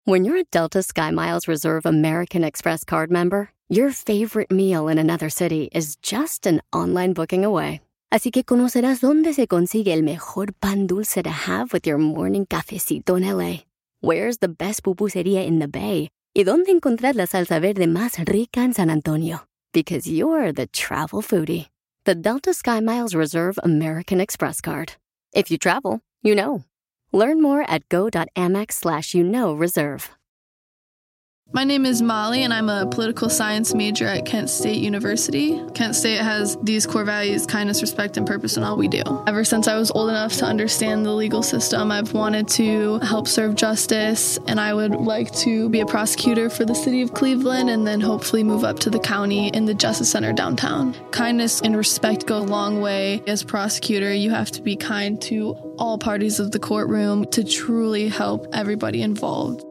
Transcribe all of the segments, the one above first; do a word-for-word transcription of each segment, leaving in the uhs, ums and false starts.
When you're a Delta SkyMiles Reserve American Express card member, your favorite meal in another city is just an online booking away. Así que conocerás dónde se consigue el mejor pan dulce to have with your morning cafecito en L A. Where's the best pupusería in the Bay? Y dónde encontrar la salsa verde más rica en San Antonio. Because you're the travel foodie. The Delta SkyMiles Reserve American Express card. If you travel, you know. Learn more at go.amex slash you know reserve. My name is Molly, and I'm a political science major at Kent State University. Kent State has these core values: kindness, respect, and purpose in all we do. Ever since I was old enough to understand the legal system, I've wanted to help serve justice, and I would like to be a prosecutor for the city of Cleveland and then hopefully move up to the county in the Justice Center downtown. Kindness and respect go a long way. As prosecutor, you have to be kind to all parties of the courtroom to truly help everybody involved.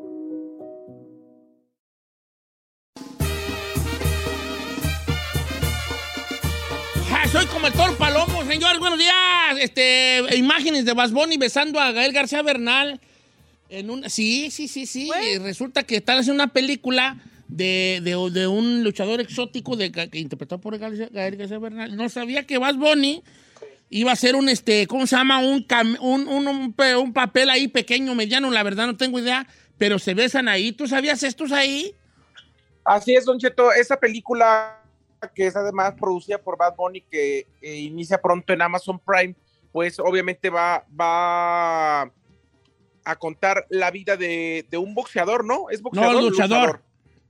Soy como el toro palomo, señores, buenos días. Este, imágenes de Bad Bunny besando a Gael García Bernal. En un, sí, sí, sí, sí. Eh, resulta que están haciendo una película de, de, de un luchador exótico de, que interpretado por Gael, Gael García Bernal. No sabía que Bad Bunny iba a ser un, este, ¿cómo se llama? Un, un, un, un, un papel ahí pequeño, mediano, la verdad no tengo idea, pero se besan ahí. ¿Tú sabías estos ahí? Así es, Don Cheto. Esa película, que es además producida por Bad Bunny, que eh, inicia pronto en Amazon Prime, pues obviamente va, va a contar la vida de, de un boxeador, ¿no? ¿Es boxeador? No, luchador. luchador.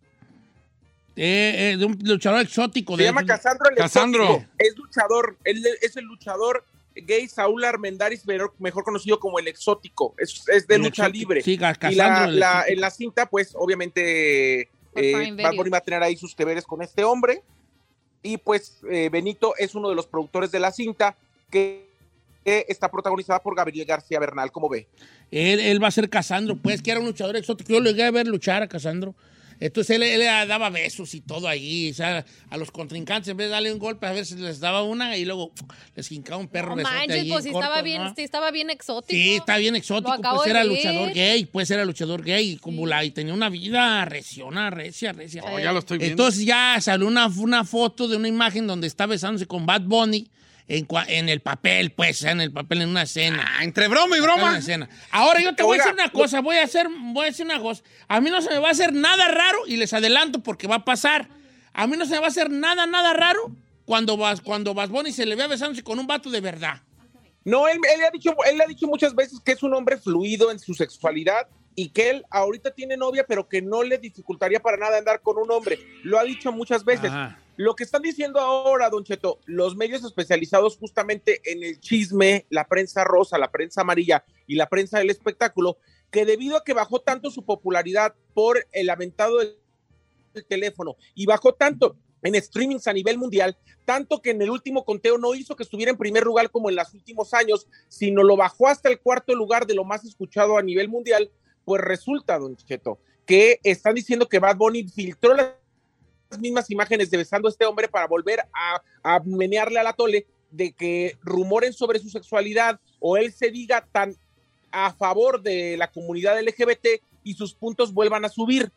Eh, eh, de un luchador exótico. Se de, llama Casandro el Casandro. Exótico. Es luchador, él es el luchador gay Saúl Armendáriz, mejor conocido como el Exótico. Es, es de el lucha exótico. libre. Sí, Casandro. Y la, la, en la cinta, pues obviamente eh, Bad Bunny va a tener ahí sus deberes con este hombre. Y pues eh, Benito es uno de los productores de la cinta, que, que está protagonizada por Gabriel García Bernal. ¿Cómo ve? Él, él va a ser Casandro, pues, que era un luchador exótico. Yo lo llegué a ver luchar a Casandro. Entonces él, él daba besos y todo ahí, o sea, a los contrincantes, en vez de darle un golpe, a veces les daba una y luego les hincaba un perro. No manches, allí, pues si corto, estaba bien, ¿no? si estaba bien exótico. Sí, está bien exótico, pues era luchador gay, pues era luchador gay, como la, y tenía una vida reciona, recia, recia. Oh, ya lo estoy viendo. Entonces ya salió una, una foto de una imagen donde está besándose con Bad Bunny. En, en el papel, pues, en el papel, en una escena. Ah, entre broma y broma. Una escena. Ahora yo te voy a decir una cosa, voy a hacer, voy a decir una cosa. A mí no se me va a hacer nada raro, y les adelanto porque va a pasar. A mí no se me va a hacer nada, nada raro cuando vas, cuando Bad Bunny se le vea besándose con un vato de verdad. No, él, él, ha dicho, él ha dicho muchas veces que es un hombre fluido en su sexualidad y que él ahorita tiene novia, pero que no le dificultaría para nada andar con un hombre. Lo ha dicho muchas veces. Ajá. Lo que están diciendo ahora, Don Cheto, los medios especializados justamente en el chisme, la prensa rosa, la prensa amarilla y la prensa del espectáculo, que debido a que bajó tanto su popularidad por el aventado del teléfono y bajó tanto en streamings a nivel mundial, tanto que en el último conteo no hizo que estuviera en primer lugar como en los últimos años, sino lo bajó hasta el cuarto lugar de lo más escuchado a nivel mundial. Pues resulta, Don Cheto, que están diciendo que Bad Bunny filtró las mismas imágenes de besando a este hombre para volver a, a menearle a la tole de que rumoren sobre su sexualidad o él se diga tan a favor de la comunidad L G B T y sus puntos vuelvan a subir.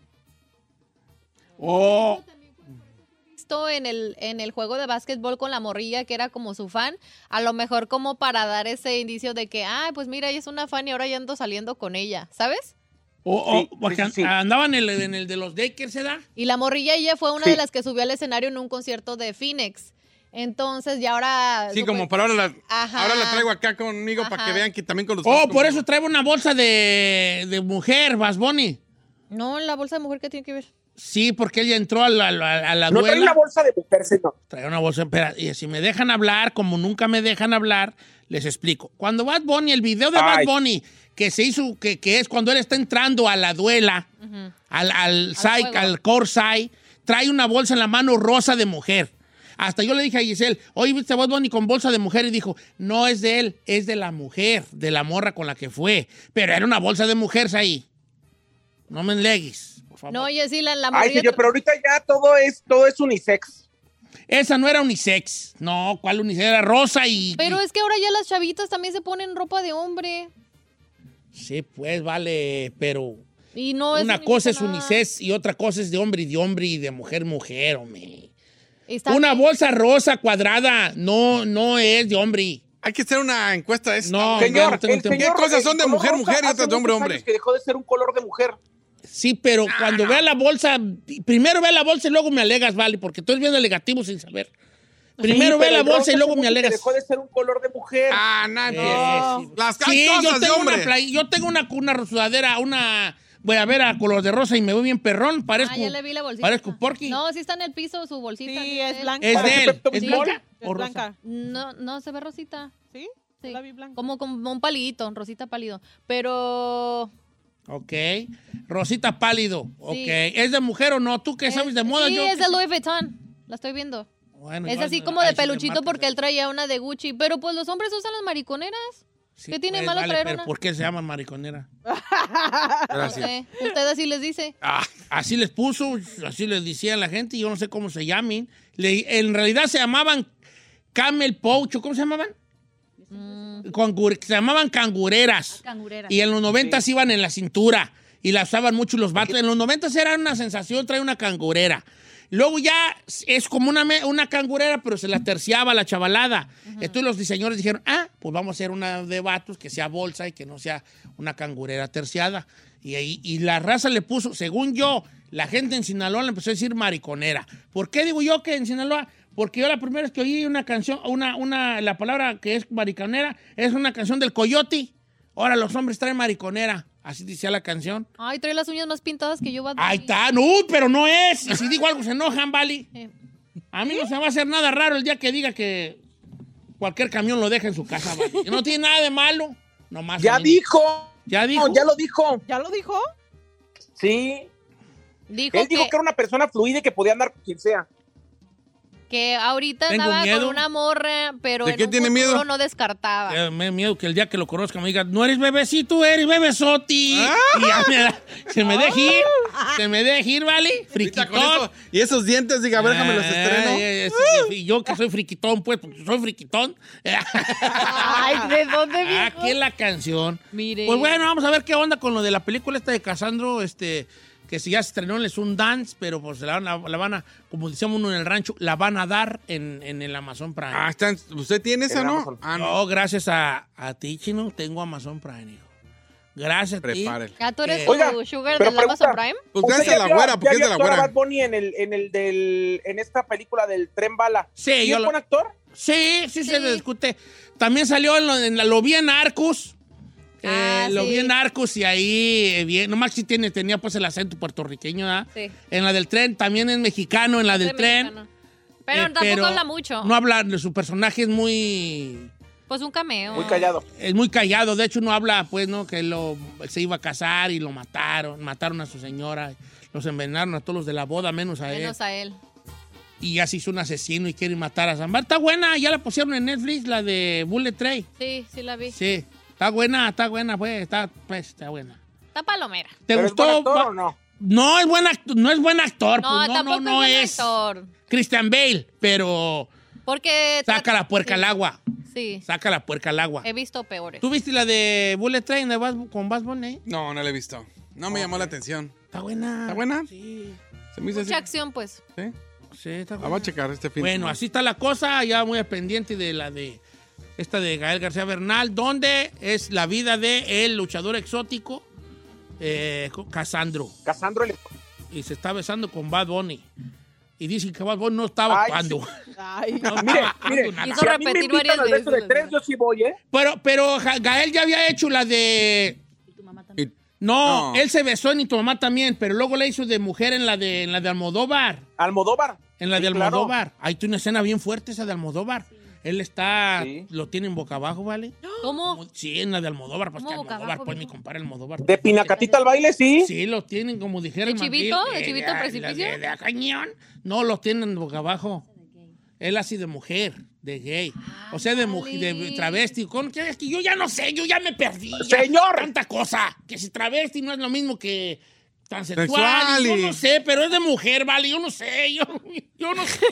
Oh. En el, en el juego de básquetbol con la morrilla que era como su fan, a lo mejor como para dar ese indicio de que, ah, pues mira, ella es una fan y ahora ya ando saliendo con ella, ¿sabes? O oh, oh, porque sí, sí, sí. andaban en el, en el de los Lakers, ¿se da? Y la morrilla ella fue una sí. de las que subió al escenario en un concierto de Phoenix. Entonces, ya ahora... Sí, como para ahora la, ahora la traigo acá conmigo Ajá. para que vean que también con los... Oh, por eso traigo una bolsa de, de mujer, Bad Bunny. No, la bolsa de mujer, ¿qué tiene que ver? Sí, porque ella entró a la, a la, a la no duela. trae una bolsa de mujer, señor. Trae una bolsa, espera, y si me dejan hablar, como nunca me dejan hablar, les explico. Cuando Bad Bunny, el video de Ay. Bad Bunny, que se hizo, que, que es cuando él está entrando a la duela, uh-huh. al, al, al, Sai, al Corsai, trae una bolsa en la mano rosa de mujer. Hasta yo le dije a Giselle, oye, ¿viste a Bad Bunny con bolsa de mujer? Y dijo, no es de él, es de la mujer, de la morra con la que fue. Pero era una bolsa de mujer ahí. No me enlegues. No, oye, sí, la, la Ay, señor, pero ahorita ya todo es, todo es unisex. Esa no era unisex. No, ¿cuál unisex? Era rosa y... Pero es que ahora ya las chavitas también se ponen ropa de hombre. Sí, pues, vale, pero... Y no es Una cosa es nada. unisex y otra cosa es de hombre y de hombre y de mujer mujer, hombre. Está Una bien. bolsa rosa cuadrada no, no es de hombre. Hay que hacer una encuesta de esta. No, Señor, no tengo el tiempo. señor, ¿Qué cosas son de el color mujer, rosa mujer y hace otras de hombre, muchos hombre? años que dejó de ser un color de mujer. Sí, pero cuando vea la bolsa, primero ve la bolsa y luego me alegas, vale, porque estoy viendo el negativo sin saber. Primero Sí, ve pero la el bolsa rosa y luego hace me mucho que alegas. dejó de ser un color de mujer. Ah, no, Eh, empieces. sí. Las Sí, hay yo cosas de tengo, una, hombre. play- yo tengo una, una sudadera, una... Voy a ver a color de rosa y me voy bien perrón. Parezco, Ah, ya le vi la bolsita. parezco Porky. No, sí está en el piso su bolsita. Sí, sí, es él. blanca. Es de Parece él. Pepto ¿Es Bismol. blanca Es o rosa? blanca. No, no, se ve rosita. ¿Sí? Sí. Yo la vi blanca. Como, como un palidito, rosita pálido. Pero... Ok. Rosita pálido. Ok. Sí. ¿Es de mujer o no? ¿Tú qué sabes de moda? Sí, Yo- es de Louis Vuitton. La estoy viendo. Bueno, Es yo- así como ay, de sí, peluchito marcas, porque él traía una de Gucci. Pero pues los hombres usan las mariconeras. sí, ¿Qué tiene pues, malo vale, traer pero una? ¿por qué se llaman mariconera? No Gracias. sé. Usted así les dice. Ah, así les puso, así les decía a la gente, y yo no sé cómo se llamen. Le- en realidad se llamaban camel pouch, ¿cómo se llamaban? Cangur- se llamaban cangureras. Cangurera. Y en los noventas iban en la cintura y la usaban mucho los vatos. En los noventas era una sensación traer una cangurera. Luego ya es como una, me- una cangurera, pero se la terciaba la chavalada. Entonces los diseñadores dijeron, ah, pues vamos a hacer una de vatos que sea bolsa y que no sea una cangurera terciada. Y, ahí, y la raza le puso, según yo, la gente en Sinaloa le empezó a decir mariconera. ¿Por qué digo yo que en Sinaloa? Porque yo la primera vez que oí una canción, una, una, la palabra que es mariconera, es una canción del Coyote. Ahora los hombres traen mariconera. Así decía la canción. Ay, trae las uñas más pintadas que yo. Bad Ahí Bunny. está. No, pero no es. Y si digo algo se enojan, ¿vale? Eh, A mí no se va a hacer nada raro el día que diga que cualquier camión lo deja en su casa, ¿vale? Y no tiene nada de malo. Nomás Ya a mí- dijo. Ya dijo. No, ya lo dijo. ¿Ya lo dijo? Sí. Dijo, Él dijo que, que era una persona fluida y que podía andar con quien sea. que ahorita Tengo andaba miedo. con una morra, pero ¿De en qué un tiene futuro miedo? no descartaba. Eh, Me da miedo que el día que lo conozca me diga, no eres bebecito, eres bebesoti. Ah. Y ya me da- se me deje ir. Se me deje ir, ¿vale? Ahorita Friquitón. con eso- y esos dientes, diga, a ver, déjame los estreno. Ay, ay, ay, y yo que soy friquitón, pues, porque soy friquitón. Ay, ¿de dónde vino? Aquí es la canción. Mire. Pues bueno, vamos a ver qué onda con lo de la película esta de Casandro, este, que si ya se estrenó en un dance, pero pues la, van a- la van a, como decíamos uno en el rancho, la van a dar en, en el Amazon Prime. Ah, están, ¿usted tiene esa, En no? Amazon. Ah, no. No, gracias a, a ti, Chino, tengo Amazon Prime, hijo. Gracias a ti. Prepárele. ¿Ya tú eres Eh, su Oiga, sugar pero del Amazon pregunta. Prime? Pues ¿Usted gracias a ya la vio- güera, ya porque es vio de la actuar a güera. Bad Bunny en, el, en, el del, en esta película del Tren Bala? Sí, ¿Sí yo es lo- buen actor? Sí, sí, se Sí. le discute. También salió en, lo, en la, lo vi en Arcus. Eh, Ah, lo sí. vi en Arcus y ahí, eh, bien, nomás sí tiene, tenía pues el acento puertorriqueño, ¿verdad? Sí. En la del tren, también es mexicano, en la del Soy tren. mexicana. Pero Eh, tampoco pero habla mucho. No habla, su personaje es muy, Pues un cameo. Muy callado. es muy callado. De hecho, no habla, pues, ¿no? Que lo, se iba a casar y lo mataron, mataron a su señora, los envenenaron a todos los de la boda, menos a él. Menos a él. Y ya se hizo un asesino y quiere matar a Zambar. Está buena, ya la pusieron en Netflix, la de Bullet Train. Sí, sí la vi. Sí, está buena, está buena, pues, está, pues, está buena. Está palomera. ¿Te ¿Pero gustó? es buen actor Va- o no? No es buen actor, no es buen actor, No, pues, no, tampoco no, no es buen es actor. Christian Bale, pero Porque... saca la puerca sí, al agua, Sí, saca la puerca al agua. he visto peores. ¿Tú viste la de Bullet Train de Bas- con Bass Bunny? No, no la he visto. No me llamó la atención. Está buena. ¿Está buena? Sí, Se me hizo así. Mucha acción, pues. ¿Sí? sí, está La buena. voy a checar este fin. de Bueno, semana. así está la cosa, ya muy pendiente de la de esta de Gael García Bernal, donde es la vida de el luchador exótico eh, Casandro. Casandro el... Y se está besando con Bad Bunny. Y dicen que Bad Bunny no estaba Ay, actuando. Ay, No Mire, estaba mire, actuando nada. Hizo si a mí me repetir invitan varias al beso de veces, tres, ¿verdad? yo sí voy, ¿eh? Pero, pero Ja- Gael ya había hecho la de... Y- No, No. él se besó en Y tu mamá también, pero luego le hizo de mujer en la de, en la de Almodóvar. Almodóvar. En la Sí, de claro. Almodóvar. Hay una escena bien fuerte esa de Almodóvar. Él está... Sí. Lo tiene en boca abajo, ¿vale? ¿Cómo? Como- Sí, en la de Almodóvar. Pues ¿Cómo que boca Almodóvar, abajo, pues mi mijo? compadre Almodóvar. De Pinacatita al baile, sí. Sí, lo tienen, como dijera ¿De el chivito? mandil. ¿De Eh, chivito la- precipicio? la De, de a cañón. No, lo tienen boca abajo. Él así de mujer, de gay. O sea, de mujer, de Ándale. travesti. Con, que, es que yo ya no sé, yo ya me perdí. ya. Señor. Tanta cosa. Que si travesti no es lo mismo que transexual. Sexual y Yo y- no sé, pero es de mujer, vale. Yo no sé, yo, yo no sé.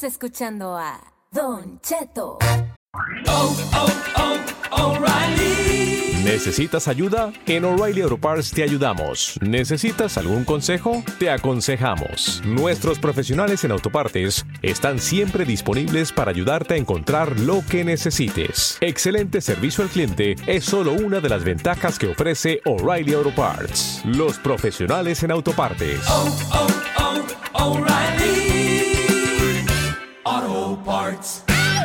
escuchando a Don Cheto. Oh, oh, oh, O'Reilly. ¿Necesitas ayuda? En O'Reilly Auto Parts te ayudamos. ¿Necesitas algún consejo? Te aconsejamos. Nuestros profesionales en autopartes están siempre disponibles para ayudarte a encontrar lo que necesites. Excelente servicio al cliente es solo una de las ventajas que ofrece O'Reilly Auto Parts. Los profesionales en autopartes. Oh, oh, oh, O'Reilly Auto Parts.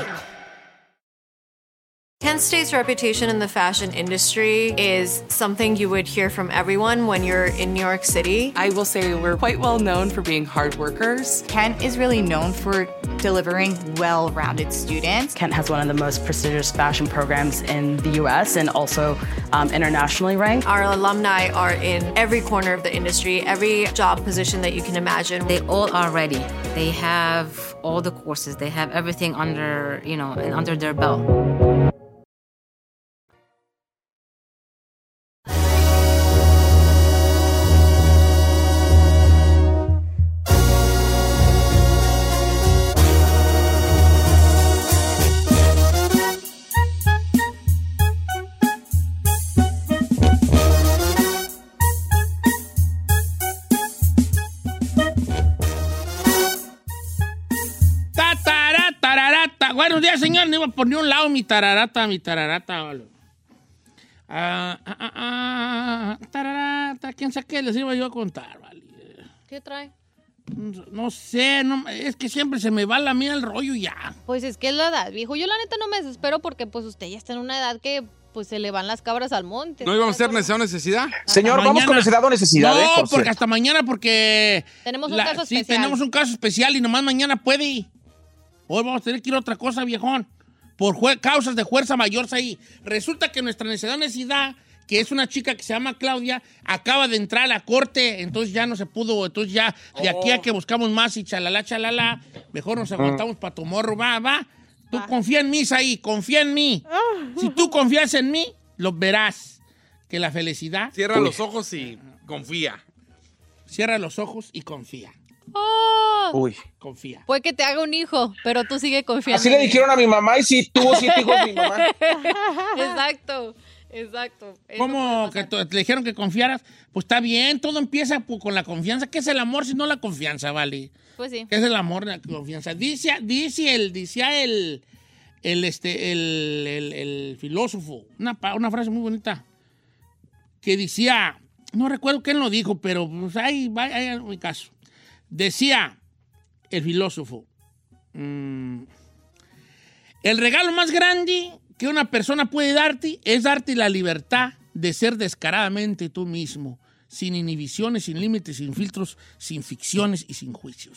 Kent State's reputation in the fashion industry is something you would hear from everyone when you're in New York City. I will say we're quite well known for being hard workers. Kent is really known for delivering well-rounded students. Kent has one of the most prestigious fashion programs in the U S and also um, internationally ranked. Our alumni are in every corner of the industry, every job position that you can imagine. They all are ready. They have all the courses. They have everything under, you know, under their belt. Buenos días, señor. No iba por ni un lado mi tararata, mi tararata. Vale. Ah, ah, ah, ah, tararata. ¿Quién sabe qué les iba yo a contar? Vale. ¿Qué trae? No, no sé, no, es que siempre se me va la mía el rollo ya. Pues es que es la edad, viejo. Yo la neta no me desespero porque pues usted ya está en una edad que pues se le van las cabras al monte. ¿No íbamos a hacer necesidad o necesidad? Señor, Hasta vamos mañana. con necesidad o necesidad. No, eh, por porque cierto. hasta mañana, porque... Tenemos un la- caso sí, especial. tenemos un caso especial y nomás mañana puede ir. Hoy vamos a tener que ir a otra cosa, viejón. Por jue- causas de fuerza mayor ahí. Resulta que nuestra necesidad o necesidad, que es una chica que se llama Claudia, acaba de entrar a la corte, entonces ya no se pudo, entonces ya de aquí a que buscamos más y chalala, chalala, mejor nos aguantamos para tu morro, va, va. Tú confía en mí, ahí, confía en mí. Si tú confías en mí, lo verás. Que la felicidad... Cierra Uy. los ojos y confía. Cierra los ojos y confía. Oh, Uy. Confía. puede que te haga un hijo, pero tú sigue confiando. Así le dijeron a mi mamá y sí, tuvo siete hijos mi mamá. Exacto, exacto. Eso ¿Cómo puede que pasar. te, te dijeron que confiaras? Pues está bien, todo empieza pues, con la confianza. ¿Qué es el amor si no la confianza, vale? Pues sí. ¿Qué es el amor, la confianza? Dice, dice el, dice el, el, este, el, el, el filósofo, una, pa- una frase muy bonita, que decía, no recuerdo quién lo dijo, pero pues ahí va, ahí hay mi caso. Decía el filósofo, mm, el regalo más grande que una persona puede darte es darte la libertad de ser descaradamente tú mismo, sin inhibiciones, sin límites, sin filtros, sin ficciones y sin juicios.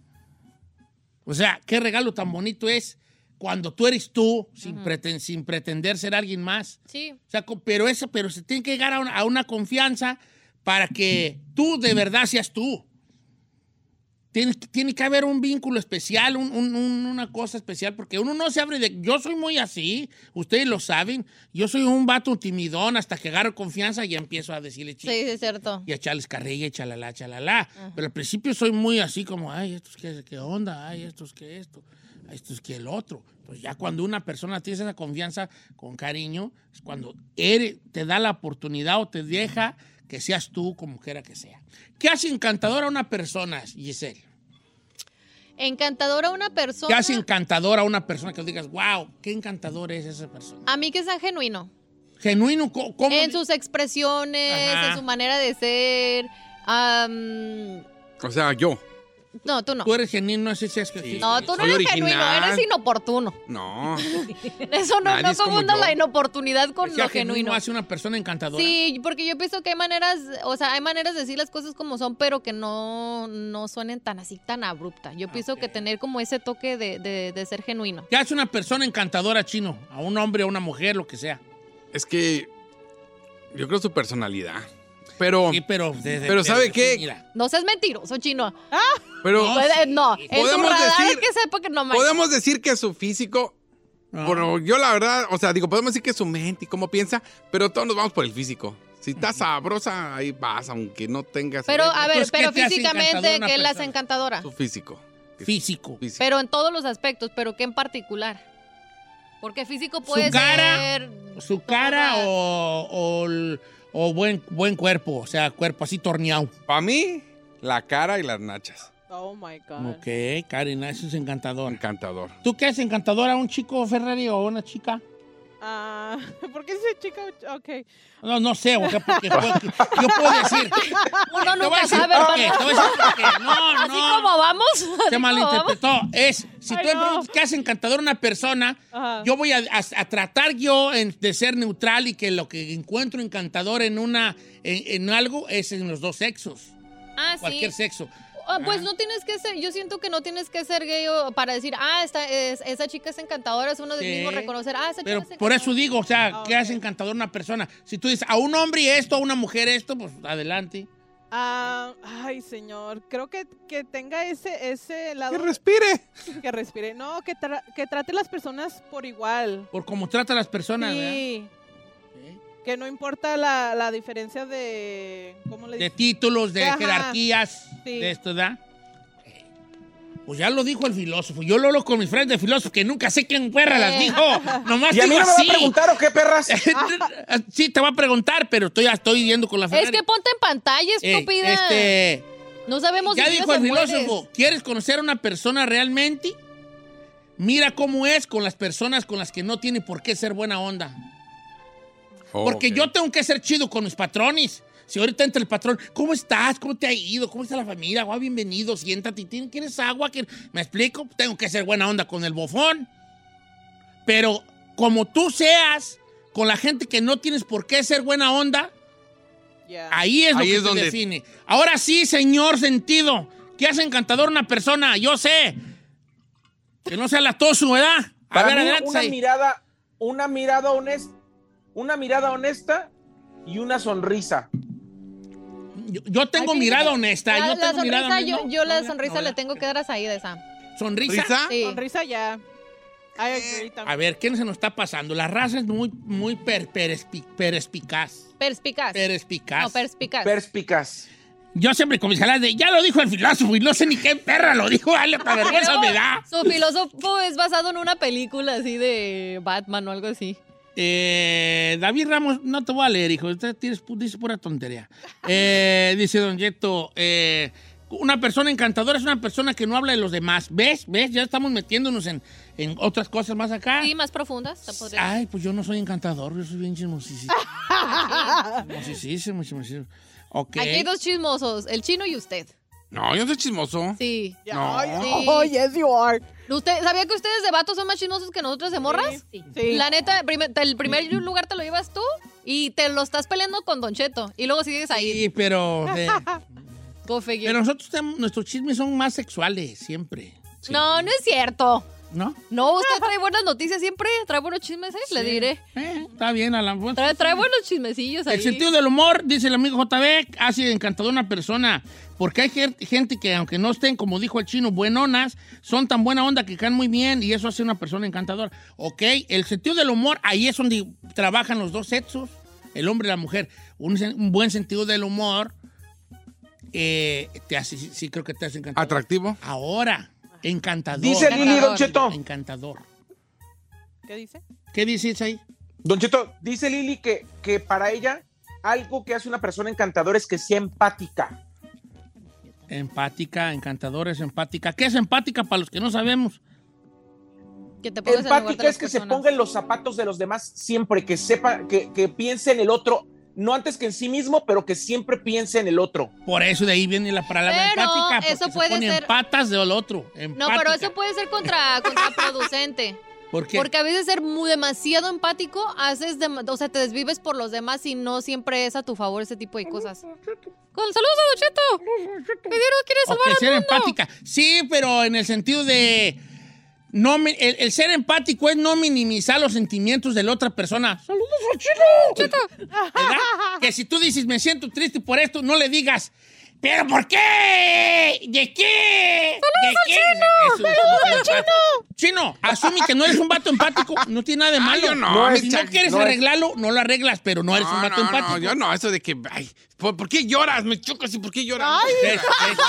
O sea, qué regalo tan bonito es cuando tú eres tú, sin, Ujú. preten- sin pretender ser alguien más. Sí. O sea, co- pero, eso, pero se tiene que llegar a una, a una confianza para que tú de verdad seas tú. Tiene, tiene que haber un vínculo especial, un- un- un- una cosa especial, porque uno no se abre de... Yo soy muy así, ustedes lo saben. Yo soy un vato timidón hasta que agarro confianza y empiezo a decirle Sí, sí, es cierto. y a echarles carrilla y chalala, chalala. Pero al principio soy muy así como, ay, esto es que, qué onda, ay, esto es que esto, ay, esto es que el otro. Pues ya cuando una persona tiene esa confianza con cariño, es cuando eres, te da la oportunidad o te deja que seas tú como quiera que sea. ¿Qué hace encantadora a una persona, Giselle? Encantadora una persona. ¿Qué hace encantadora a una persona que digas, wow, qué encantador es esa persona? A mí que sea genuino. Genuino, ¿cómo? cómo- En sus expresiones, Ajá. en su manera de ser. am, O sea, yo. no, tú no. Tú eres genuino, así es que... Sí. No, tú no Soy eres genuino, original. eres inoportuno. No. Eso no, Nadie no es como confunda yo. la inoportunidad con Que sea lo genuino. hace una persona encantadora. Sí, porque yo pienso que hay maneras, o sea, hay maneras de decir las cosas como son, pero que no, no suenen tan así, tan abrupta. Yo pienso que tener como ese toque de, de, de ser genuino. ¿Qué hace una persona encantadora, Chino? A un hombre, a una mujer, lo que sea. Es que yo creo su personalidad. Pero, Sí, pero... de- de- pero ¿sabe de- qué? Mira, No seas mentiroso, chino. pero No, Puede- no, en su Podemos radar decir- que sepa que no manches. podemos decir que su físico, no. bueno, yo la verdad, o sea, digo, podemos decir que su mente y cómo piensa, pero todos nos vamos por el físico. Si está sabrosa, ahí vas, aunque no tengas Pero, a ver, Entonces, ¿qué pero te hace físicamente, encantadora una ¿qué la hace persona? encantadora? su físico. Físico. Físico. Pero en todos los aspectos, pero ¿qué en particular? Porque físico puede Su cara, ser... su cara o, o, el- o buen, buen cuerpo, o sea, cuerpo así torneado. Para mí, la cara y las nachas. Oh my God. Ok, Karen, eso es encantador. Encantador. ¿Tú qué es encantadora? ¿Un chico Ferrari o una chica? Ah, ¿por qué dice chica? Ok. No, no sé, o sea, porque puedo- yo puedo decir. Uno Te voy a nunca decir sabe, por qué, hermano. te voy a decir por qué. No, Así no. como vamos. así Se como malinterpretó. Es, si tú Ay, me no. preguntas qué hace encantador una persona, Ajá. yo voy a, a- a tratar yo en- de ser neutral y que lo que encuentro encantador en una en, en algo es en los dos sexos. Ah, sí. Cualquier sexo. Ah, pues Ah. no tienes que ser, yo siento que no tienes que ser gay o- para decir, ah, esta, es, esa chica es encantadora, es uno del Sí. mismo reconocer, ah, esa Pero chica es por encantadora. eso digo, o sea, Ah, ¿qué ok. hace encantador una persona? Si tú dices a un hombre esto, a una mujer esto, pues adelante. Ah, ay, señor. Creo que, que tenga ese, ese lado. ¡Que respire! Que respire. No, que, tra- que trate las personas por igual. Por cómo trata a las personas, ¿verdad? Sí. Que no importa la, la diferencia de. ¿Cómo le De dicen? títulos, de Ajá. jerarquías, Sí. de esto, ¿verdad? Pues ya lo dijo el filósofo. Yo lo hablo con mis friends de filósofo que nunca sé quién perra las dijo. Nomás ¿Y a mí digo no me va así. a preguntar o qué, perras? Sí, te va a preguntar, pero estoy, ya estoy yendo con la Es Ferrari. que ponte en pantalla, Eh, estúpida. este, No sabemos ya si dijo vives el o mueres. filósofo, ¿quieres conocer a una persona realmente? Mira cómo es con las personas con las que no tiene por qué ser buena onda. Oh, Porque ok. yo tengo que ser chido con mis patrones. Si ahorita entra el patrón, ¿cómo estás? ¿Cómo te ha ido? ¿Cómo está la familia? Guau, bienvenido, siéntate. ¿Tien- ¿Quieres agua? ¿Quieres-? ¿Me explico? Tengo que ser buena onda con el bofón. Pero como tú seas con la gente que no tienes por qué ser buena onda, Ya. ahí es lo Ahí que es te donde- define. Ahora sí, señor sentido, ¿qué hace encantador una persona? Yo sé. Que no sea latoso, ¿verdad? A Para ver, mí, adelante. una ahí. mirada, una mirada honesta, una mirada honesta y una sonrisa. Yo, yo tengo Ay, mirada fíjate, honesta. La, yo la tengo mirada sonrisa, honesta. yo, No, yo la no, sonrisa no, le no. tengo que dar a Saída esa. ¿Sonrisa? ¿Risa? Sí. Sonrisa ya. I agree también. A ver, ¿qué se nos está pasando? La raza es muy, muy per, perespi- perespicaz. Perspicaz. Perespicaz. No, perspicaz. Perspicaz. Yo siempre con mis jaladas de, ya lo dijo el filósofo y no sé ni qué perra lo dijo, dale, para Y vergüenza luego, me da. Su filósofo es basado en una película así de Batman o algo así. Eh, David Ramos, no te voy a leer, hijo, usted tienes, dice pura tontería. Eh, dice Don Yeto, eh, una persona encantadora es una persona que no habla de los demás. ¿Ves? ¿Ves? Ya estamos metiéndonos en, en otras cosas más acá. Sí, más profundas. se podría- Ay, pues yo no soy encantador, yo soy bien chismosísimo. Chismosísimo, chismosísimo. Ok. Aquí hay dos chismosos, el chino y usted. No, yo no soy chismoso. Sí. No. Ay, Sí. oh, yes, you are. ¿Usted sabía que ustedes de vatos son más chismosos que nosotros de morras? Sí. Sí. La neta, primer- el primer lugar te lo llevas tú y te lo estás peleando con Don Cheto. Y luego sigues ahí. Sí, pero, eh, Go figure. pero nosotros tenemos- nuestros chismes son más sexuales, siempre. No, no es cierto. ¿No? No, usted trae buenas noticias siempre. Trae buenos chismes, ¿eh? Le diré. Eh, está bien, Alan. Trae, trae buenos chismecillos ahí. El sentido del humor, dice el amigo J B, hace encantador a una persona. Porque hay gen- gente que, aunque no estén, como dijo el chino, buenonas, son tan buena onda que caen muy bien y eso hace una persona encantadora. Ok, el sentido del humor, ahí es donde trabajan los dos sexos, el hombre y la mujer. Un, sen- un buen sentido del humor eh, te hace, sí, sí creo que te hace encantador. ¿Atractivo? Ahora, encantador. Dice Lili, Don Cheto. Encantador. ¿Qué dice? ¿Qué dices ahí? Don Cheto, dice Lili que, que para ella algo que hace una persona encantadora es que sea empática. Empática, encantadora es empática. ¿Qué es empática para los que no sabemos? Que te pongas en el lugar de Empática las es que se personas. ponga en los zapatos de los demás siempre, que sepa, que, que piense en el otro, no antes que en sí mismo, pero que siempre piense en el otro. Por eso de ahí viene la palabra Pero empática. porque eso se puede pone ser- en patas del otro. No, Empática. pero eso puede ser contra, contraproducente. ¿Por qué? Porque a veces ser muy demasiado empático haces, dem- o sea, te desvives por los demás y no siempre es a tu favor ese tipo de cosas. Con saludos a Don Cheto. Que Dios nos quiere salvar Ok, al ser mundo. empática. Sí, pero en el sentido de... No, mi- el, el ser empático es no minimizar los sentimientos de la otra persona. ¡Saludos al chino! ¿Verdad? Que si tú dices, me siento triste por esto, no le digas, ¿pero por qué? ¿De qué? ¿De qué? Eso es ser empático. Chino, asume que no eres un vato empático, no tiene nada de malo. yo no, si mi no Chucky, quieres no es- arreglarlo, no lo arreglas, pero no eres un No, vato no, empático. no, yo no, eso de que, ay, ¿Por, ¿por qué lloras? Me chocas y ¿por qué lloras? Ay, Es-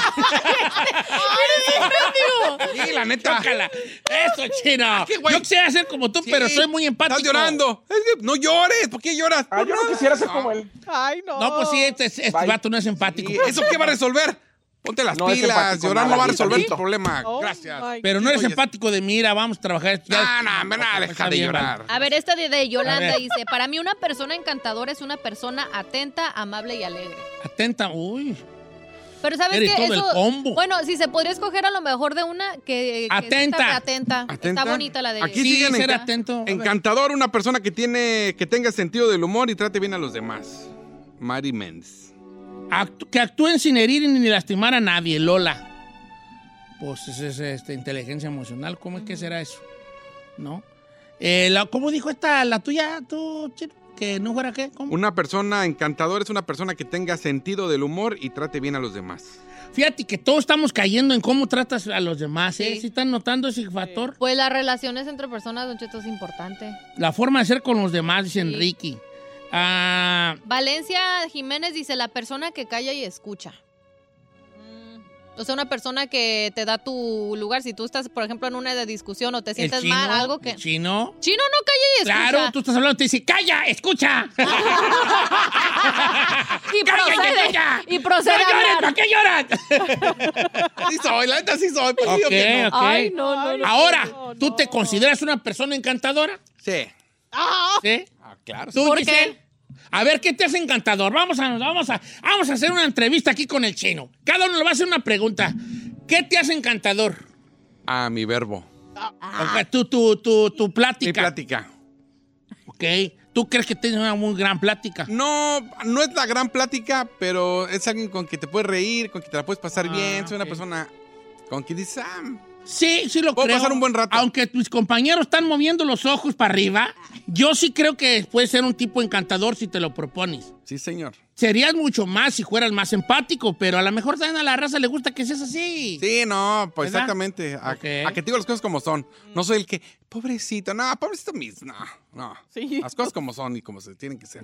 es- Sí, la neta. Chócala. Eso, chino. ¿Qué, güey? Yo quisiera ser como tú, Sí. pero soy muy empático. Estás llorando. Es que no llores. ¿Por qué lloras? Ah, yo no quisiera ser como él. ay, no. No, pues sí, este, este Bye. vato no es empático. ¿Y eso qué va a resolver? Ponte las No es pilas. empático, Llorar no nada, va a ni resolver tantito. tu problema. Oh, Gracias. my Pero no eres Oye, empático de mira, vamos a trabajar. No, no, hombre, nada, deja Está de bien, llorar. A ver, esta de, de A Yolanda ver. dice, para mí una persona encantadora es una persona atenta, amable y alegre. Atenta, uy. Pero ¿sabes Eres qué? todo el Eso, combo. bueno, si se podría escoger a lo mejor de una que, que Atenta. está atenta. ¿Atenta? Está bonita la de Aquí Sí, siguen ser enca- atento. A ver. Encantador, una persona que tiene, que tenga sentido del humor y trate bien a los demás. Mari Menz. Actu- que actúen sin herir ni lastimar a nadie, Lola. Pues es, es, este, inteligencia emocional. ¿Cómo es que será eso? ¿No? Eh, la- ¿Cómo dijo esta, la tuya, tú, Chino? ¿Que no fuera qué? ¿Cómo? Una persona encantadora es una persona que tenga sentido del humor y trate bien a los demás. Fíjate que todos estamos cayendo en cómo tratas a los demás, ¿eh? Sí. ¿Sí están notando ese factor? Pues las relaciones entre personas, Don Cheto, es importante. La forma de ser con los demás, dice Sí. Enrique. Ah, Valencia Jiménez dice, la persona que calla y escucha. O sea, una persona que te da tu lugar. Si tú estás, por ejemplo, en una de discusión o te el sientes chino, mal, algo que... el chino. Chino no calla y escucha. Claro, tú estás hablando, te dice, ¡calla, escucha! Y ¡Cállate, procede, calla! y procede ¡No a llores! hablar. ¿Para qué lloras? Sí soy, la neta sí soy. Pues sí o Ok, que no. ok. Ay, no, no, no. Ahora, no, ¿tú no. te consideras una persona encantadora? Sí. ¿Sí? Ah, claro. ¿Tú, ¿Por Giselle? qué? A ver, ¿qué te hace encantador? Vamos a, vamos, a, vamos a hacer una entrevista aquí con el chino. Cada uno le va a hacer una pregunta. ¿Qué te hace encantador? Ah, mi verbo. Ok, tu, tu, tu, tu plática. Mi plática. Ok. ¿Tú crees que tienes una muy gran plática? No, no es la gran plática, pero es alguien con que te puedes reír, con que te la puedes pasar Ah, bien. Soy una ok. persona con que dices, ah, Sí, sí lo Puedo creo. pasar un buen rato. Aunque mis compañeros están moviendo los ojos para arriba, yo sí creo que puedes ser un tipo encantador si te lo propones. sí, señor. Serías mucho más si fueras más empático, pero a lo mejor también a la raza le gusta que seas así. Sí, no, pues ¿Verdad? exactamente. A, Ok. a que te digo las cosas como son. No soy el que, pobrecito, no, pobrecito mismo, no, no. Sí. Las cosas como son y como se tienen que ser.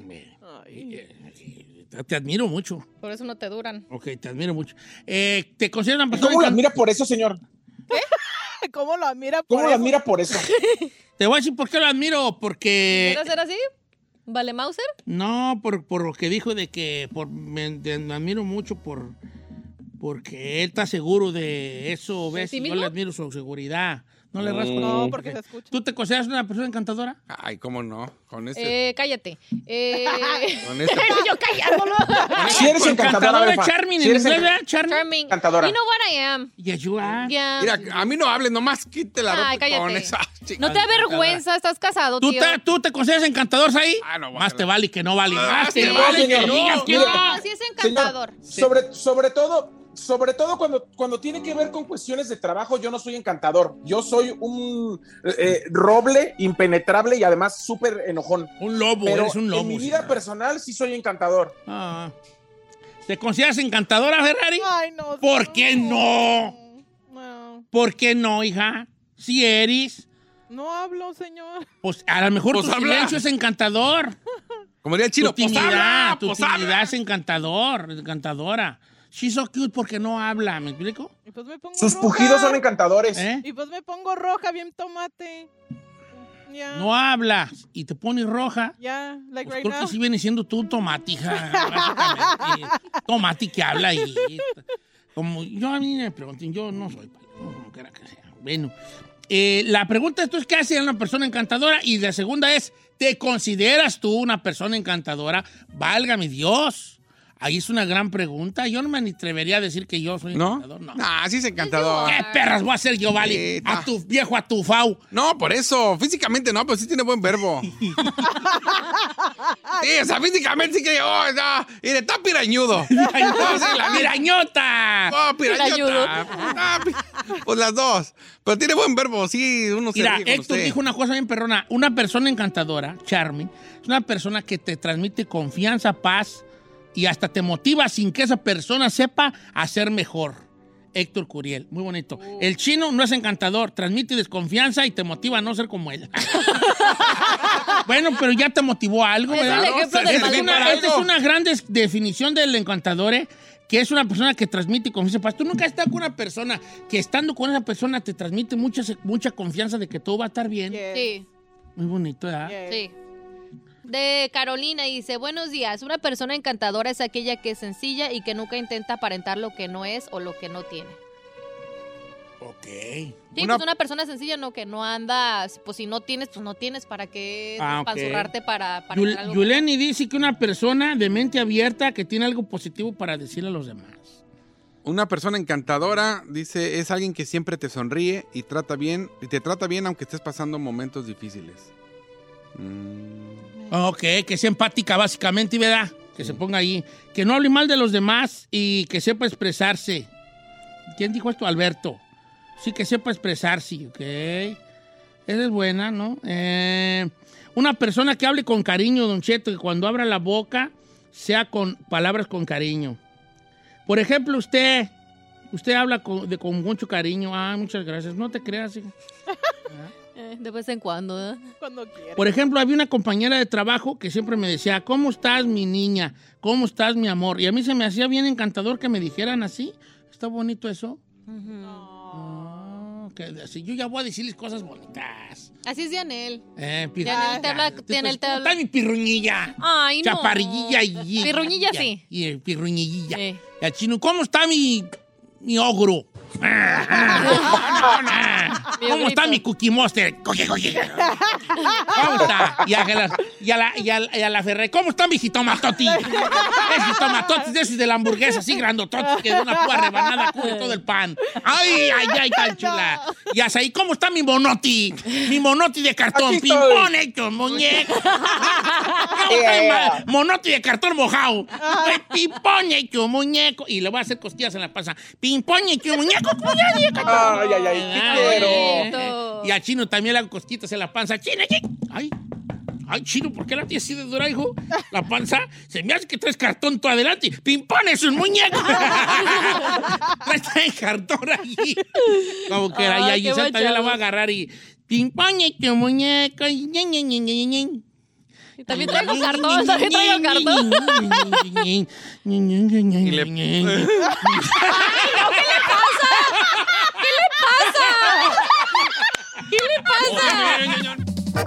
Te, te admiro mucho. Por eso no te duran. Ok, te admiro mucho. Eh, ¿Te consideras una persona ¿Cómo la encan- admira por eso, señor? ¿Cómo lo admira por ¿Cómo la eso? admira por eso? Te voy a decir por qué lo admiro, porque... ¿Quieres ser así? ¿Vale, Mauser? No, por, por lo que dijo de que por, me, de- me admiro mucho por porque él está seguro de eso, ¿ves? sí Y yo mismo? le admiro su seguridad. No le rasco. No, porque se escucha. ¿Tú te consideras una persona encantadora? Ay, ¿cómo no? Con ese... Eh, cállate. Eh, con ese yo callándolo. Si eres encantadora, Befa. Charming, Si en eres inglés, enc- ¿verdad? Charming. Charming. Encantadora. You know what I am. Yes, you are. Yeah. Mira, a mí no hables, nomás quite la ropa Ay, cállate. con esa chica. No te avergüenza, estás casado, ¿Tú tío. te, ¿Tú te consideras encantador ahí? Ah, no, Más guácala. te vale que no vale. Ah, Más te sí, vale señor. que digas que Mira. no. No, sí es encantador. Sobre, sobre todo, sobre todo cuando, cuando tiene que ver con cuestiones de trabajo, yo no soy encantador. Yo soy un eh, roble impenetrable y además súper enojón. Un lobo, Pero eres un lobo. en mi sí. vida personal sí soy encantador. Ah. ¿Te consideras encantadora, Ferrari? Ay, no. ¿Por qué no? No, ¿Por qué no, hija? Si eres, no hablo, señor. pues a lo mejor Pues tu habla. silencio es encantador. Como diría el chino, tu pues timidez, habla, tu pues timidez habla. es encantador, encantadora. She's so cute porque no habla, ¿me explico? Y pues me pongo Sus roja. pujidos son encantadores. ¿Eh? Y pues me pongo roja, bien tomate. Ya. No hablas y te pones roja. Ya, like Pues right creo now. que sí viene siendo tú tomate, hija, básicamente. Tomate que habla y... Como yo a mí me pregunten, yo no soy payaso, como quiera que sea. Bueno, eh, la pregunta esto es, ¿qué hace una persona encantadora? Y la segunda es, ¿te consideras tú una persona encantadora? Válgame Dios. Ahí es una gran pregunta. Yo no me atrevería a decir que yo soy ¿No? encantador, no. Ah, sí es encantador. ¿Qué perras voy a hacer yo, vale? Sí, A está. tu viejo atufau. No, por eso. Físicamente no, pero sí tiene buen verbo. Sí, o sea, físicamente sí que... Oh, no, mire, está pirañudo. No, sí, la- ¡Mirañota! Oh, pirañota. Ah, pi- pues las dos. Pero tiene buen verbo, sí, uno se Mira, ríe con Héctor usted. dijo una cosa bien perrona. Una persona encantadora, charming, es una persona que te transmite confianza, paz y hasta te motiva sin que esa persona sepa hacer mejor. Héctor Curiel. Muy bonito. Uh. El chino no es encantador, transmite desconfianza y te motiva a no ser como él. Bueno, pero ya te motivó a algo, ¿verdad? Es el ejemplo del es una, esta es una gran des- definición del encantador, ¿eh? Que es una persona que transmite confianza. Pues tú nunca has estado con una persona que estando con esa persona te transmite mucha, mucha confianza de que todo va a estar bien. Yes. Sí. Muy bonito, ¿verdad? Yes. Sí. De Carolina dice, buenos días, una persona encantadora es aquella que es sencilla y que nunca intenta aparentar lo que no es o lo que no tiene. Ok. Sí, una... pues una persona sencilla, no, que no anda, pues si no tienes, pues no tienes, ¿para qué ah, panzurrarte okay. para, para Yul- algo? Yuleni dice que una persona de mente abierta que tiene algo positivo para decirle a los demás. Una persona encantadora, dice, es alguien que siempre te sonríe y trata bien, y te trata bien aunque estés pasando momentos difíciles. Mm. Ok, que sea empática básicamente, ¿verdad? Que sí. Se ponga ahí. Que no hable mal de los demás y que sepa expresarse. ¿Quién dijo esto? Alberto. Sí, que sepa expresarse, ok. Esa es buena, ¿no? Eh, una persona que hable con cariño, Don Cheto, que cuando abra la boca sea con palabras con cariño. Por ejemplo, usted, usted habla con, de, con mucho cariño. Ah, muchas gracias. No te creas, hija. eh, de vez en cuando, ¿eh? Cuando quiera. Por ejemplo, había una compañera de trabajo que siempre me decía, ¿cómo estás, mi niña? ¿Cómo estás, mi amor? Y a mí se me hacía bien encantador que me dijeran así. ¿Está bonito eso? Uh-huh. Que así, yo ya voy a decirles cosas bonitas. Así es Dianel. Eh, pir- Dianel te habla. Dianel te habla. Está mi pirruñilla. Ay, no. Chaparrillilla y. Pirruñilla, sí. Y el pirruñillilla. Sí. Y al chino, ¿cómo está mi. mi ogro? ¿Cómo está mi Cookie Monster? ¿Cómo está? Y a la, y a la, y a la, y a la Ferré, ¿cómo está mi jitomatoti? Es jitomatoti de esos de la hamburguesa, así grandototis, que de una púa rebanada cubre todo el pan. ¡Ay, ay, ay, tan chula! Y hasta ahí, ¿cómo está mi monoti? Mi monoti de cartón, pimpón hecho, muñeco. Yeah. Monoti de cartón mojado. Pimpón hecho, muñeco. Y le voy a hacer costillas en la panza. Pimpón hecho, muñeco. Ay, ay, ay, qué quiero. Y a Chino también le hago cosquitas en la panza. Chino, Chino. Ay, ay, Chino, ¿por qué la tienes así de dura, hijo? La panza, se me hace que traes cartón tú adelante. ¡Pimpón, es un muñeco! Traes cartón allí. Como que ahí, ahí, Giselle también la va a agarrar y... ¡Pimpón, es un muñeco! Y también traigo cartón, también traigo cartón. Y le... ¡Ay, no! ¿Qué le pasa? ¿Qué le pasa? ¿Qué le pasa?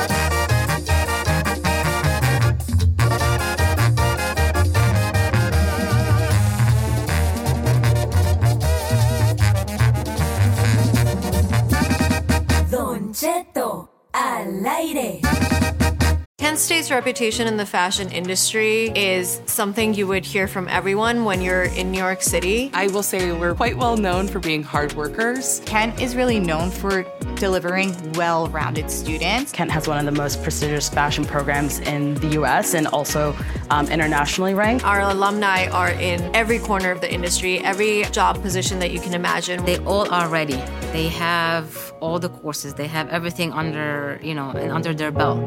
Don Cheto al aire. Kent State's reputation in the fashion industry is something you would hear from everyone when you're in New York City. I will say we're quite well known for being hard workers. Kent is really known for delivering well-rounded students. Kent has one of the most prestigious fashion programs in the U S and also um, internationally ranked. Our alumni are in every corner of the industry, every job position that you can imagine. They all are ready. They have all the courses. They have everything under, you know, under their belt.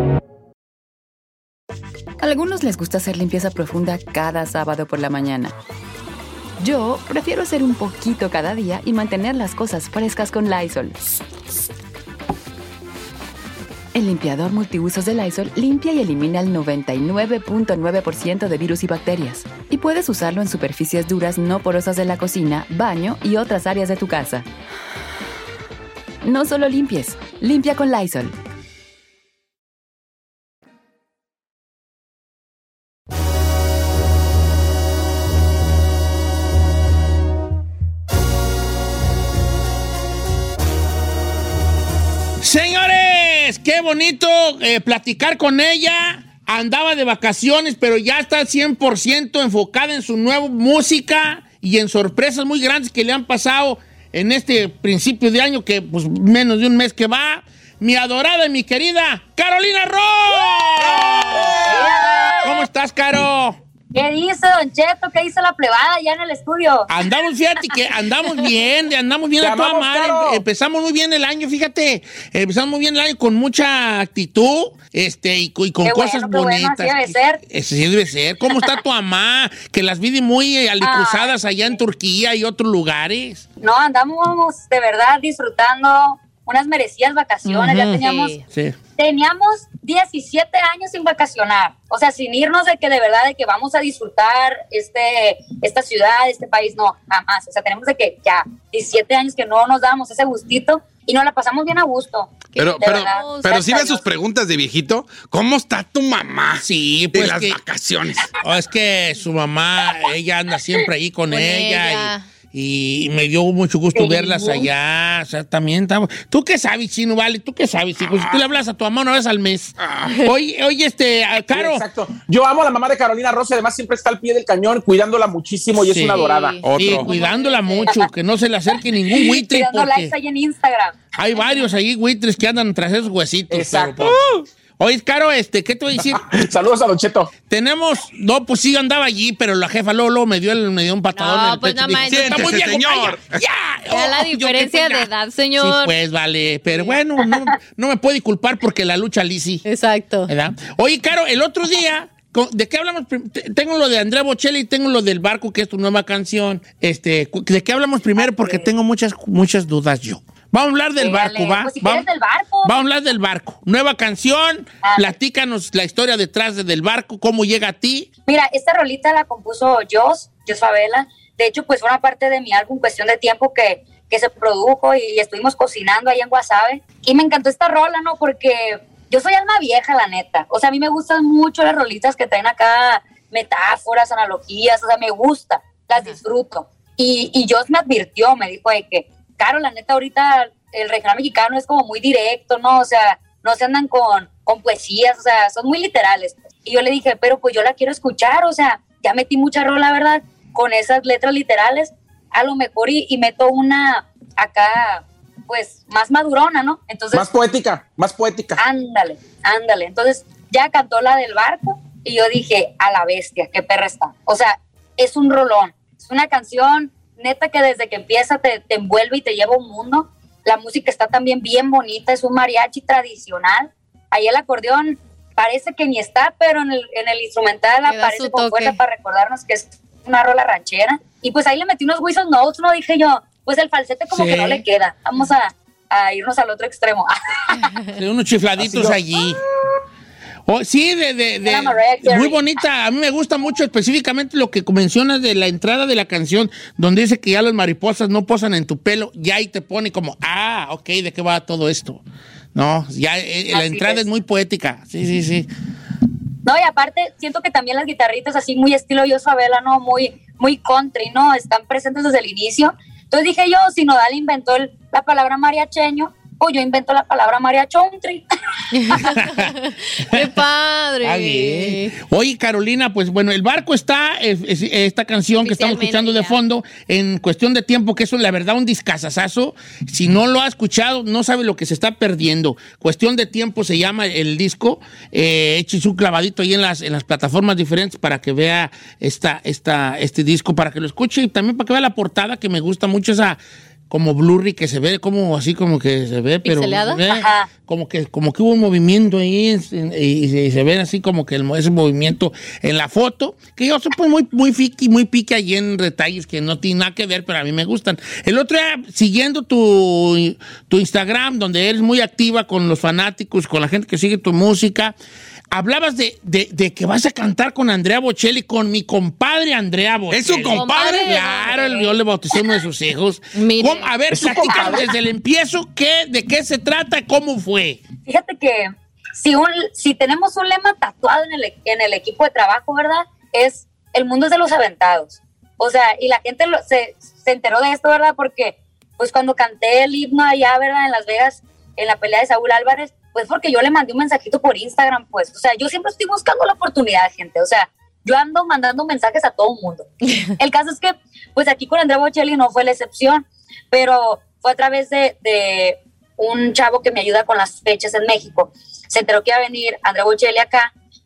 A algunos les gusta hacer limpieza profunda cada sábado por la mañana. Yo prefiero hacer un poquito cada día y mantener las cosas frescas con Lysol. El limpiador multiusos de Lysol limpia y elimina el noventa y nueve punto nueve por ciento de virus y bacterias. Y puedes usarlo en superficies duras no porosas de la cocina, baño y otras áreas de tu casa. No solo limpies, limpia con Lysol. Señores, qué bonito eh, platicar con ella. Andaba de vacaciones, pero ya está al cien por ciento enfocada en su nueva música y en sorpresas muy grandes que le han pasado en este principio de año, que pues menos de un mes que va. Mi adorada y mi querida Carolina Ross. ¿Cómo estás, Caro? ¿Qué dice Don Cheto? ¿Qué dice la plebada allá en el estudio? Andamos, fíjate que andamos bien, andamos bien a toda madre. Empezamos muy bien el año, fíjate. Empezamos muy bien el año con mucha actitud este, y, y con qué cosas bueno, bonitas. Bueno, así debe ser. Eso sí debe ser. ¿Cómo está tu mamá? Que las vi muy alicruzadas allá en Turquía y otros lugares. No, andamos de verdad disfrutando unas merecidas vacaciones. Uh-huh. Ya teníamos... Sí. Sí. Teníamos diecisiete años sin vacacionar, o sea, sin irnos de que de verdad de que vamos a disfrutar este, esta ciudad, este país, no, jamás. O sea, tenemos de que ya diecisiete años que no nos damos ese gustito y nos la pasamos bien a gusto. Pero, de pero, verdad, pero si ves sus preguntas de viejito, ¿cómo está tu mamá? Sí, pues de las que, vacaciones. Oh, es que su mamá, ella anda siempre ahí con, con ella, ella. Y, y me dio mucho gusto sí. verlas allá. O sea, también estamos. ¿Tú qué sabes, Chino? Vale, ¿tú qué sabes, hijo? Si tú le hablas a tu mamá una vez al mes. Oye, oye, este, Caro. Sí, exacto. Yo amo a la mamá de Carolina Rosa, además siempre está al pie del cañón, cuidándola muchísimo y sí. es una adorada. Sí, Otro. cuidándola mucho, que no se le acerque ningún buitre. Cuidando likes ahí en Instagram. Hay varios ahí buitres que andan tras esos huesitos. Exacto. Pero, oye, Caro, este, ¿qué te voy a decir? Saludos a Don Cheto. Tenemos, no, pues sí, andaba allí, pero la jefa Lolo me dio, el, me dio un patadón no, en el pues pecho. No, dijo, siéntese, está muy viejo, señor. Vaya, ya. Ya Oh, la diferencia de edad, señor. Sí, pues, vale. Pero bueno, no, no me puede culpar porque la lucha Lizzy. Exacto. ¿Verdad? Oye, Caro, el otro día... ¿De qué hablamos? Tengo lo de Andrea Bocelli y tengo lo del Barco, que es tu nueva canción. Este, ¿de qué hablamos primero? Porque tengo muchas, muchas dudas yo. Vamos a hablar del sí, barco, dale. ¿va? Pues si vamos, del barco. Vamos a hablar del barco. Nueva canción, ah. platícanos la historia detrás de, del barco, cómo llega a ti. Mira, esta rolita la compuso Jos, Jos Favela. De hecho, pues fue una parte de mi álbum, Cuestión de Tiempo, que, que se produjo y estuvimos cocinando ahí en Guasave. Y me encantó esta rola, ¿no? Porque yo soy alma vieja, la neta. O sea, a mí me gustan mucho las rolitas que traen acá metáforas, analogías. O sea, me gusta, las disfruto. Y, y Jos me advirtió, me dijo de que, Caro, la neta, ahorita el regional mexicano es como muy directo, ¿no? O sea, no se andan con, con poesías, o sea, son muy literales. Y yo le dije, pero pues yo la quiero escuchar, o sea, ya metí mucha rola, ¿verdad? Con esas letras literales, a lo mejor y, y meto una acá, pues, más madurona, ¿no? Entonces, más poética, más poética. Ándale, ándale. Entonces, ya cantó la del barco y yo dije, a la bestia, qué perra está. O sea, es un rolón, es una canción neta que desde que empieza te, te envuelve y te lleva a un mundo. La música está también bien bonita, es un mariachi tradicional. Ahí el acordeón parece que ni está, pero en el, en el instrumental aparece con fuerza para recordarnos que es una rola ranchera. Y pues ahí le metí unos whistle notes, ¿no? Dije yo, pues el falsete como sí. que no le queda. Vamos a, a irnos al otro extremo. Sí, unos chifladitos allí. Oh, sí, de, de, de muy bonita. A mí me gusta mucho específicamente lo que mencionas de la entrada de la canción, donde dice que ya las mariposas no posan en tu pelo, ya ahí te pone como, ah, ok, ¿de qué va todo esto? No, ya eh, la entrada es. es muy poética. Sí, sí, sí. No, y aparte siento que también las guitarritas así muy estilo Jos Favela, ¿no? Muy, muy country, ¿no? Están presentes desde el inicio. Entonces dije yo, si Nodal inventó el, la palabra mariacheño, pues yo invento la palabra mariachontri. ¡Qué padre! Ah, bien. Oye, Carolina, pues bueno, el barco está, es, es, esta canción que estamos escuchando de fondo, en Cuestión de Tiempo, que eso la verdad un discazazazo. Si no lo ha escuchado, no sabe lo que se está perdiendo. Cuestión de Tiempo se llama el disco. Eh, eche un clavadito ahí en las, en las plataformas diferentes para que vea esta, esta, este disco, para que lo escuche y también para que vea la portada, que me gusta mucho esa... como blurry, que se ve como así como que se ve, pero se ve como que como que hubo un movimiento ahí y, y se ve así como que el, ese movimiento en la foto, que yo soy pues muy muy piqui, muy pique ahí en detalles que no tienen nada que ver, pero a mí me gustan. El otro día, siguiendo tu, tu Instagram, donde eres muy activa con los fanáticos, con la gente que sigue tu música, hablabas de, de, de que vas a cantar con Andrea Bocelli, con mi compadre Andrea Bocelli. ¿Es su compadre? Claro, el, yo le bauticé uno de sus hijos. ¿Cómo? A ver, platícanos desde el empiezo, ¿qué, ¿de qué se trata? ¿Cómo fue? Fíjate que si, un, si tenemos un lema tatuado en el, en el equipo de trabajo, ¿verdad? Es el mundo es de los aventados. O sea, y la gente lo, se, se enteró de esto, ¿verdad? Porque pues cuando canté el himno allá, ¿verdad? En Las Vegas, en la pelea de Saúl Álvarez, pues porque yo le mandé un mensajito por Instagram, pues, o sea, yo siempre estoy buscando la oportunidad, gente, o sea, yo ando mandando mensajes a todo el mundo. El caso es que, pues aquí con Andrea Bocelli no fue la excepción, pero fue a través de, de un chavo que me ayuda con las fechas en México. Se enteró que iba a venir Andrea Bocelli acá, entonces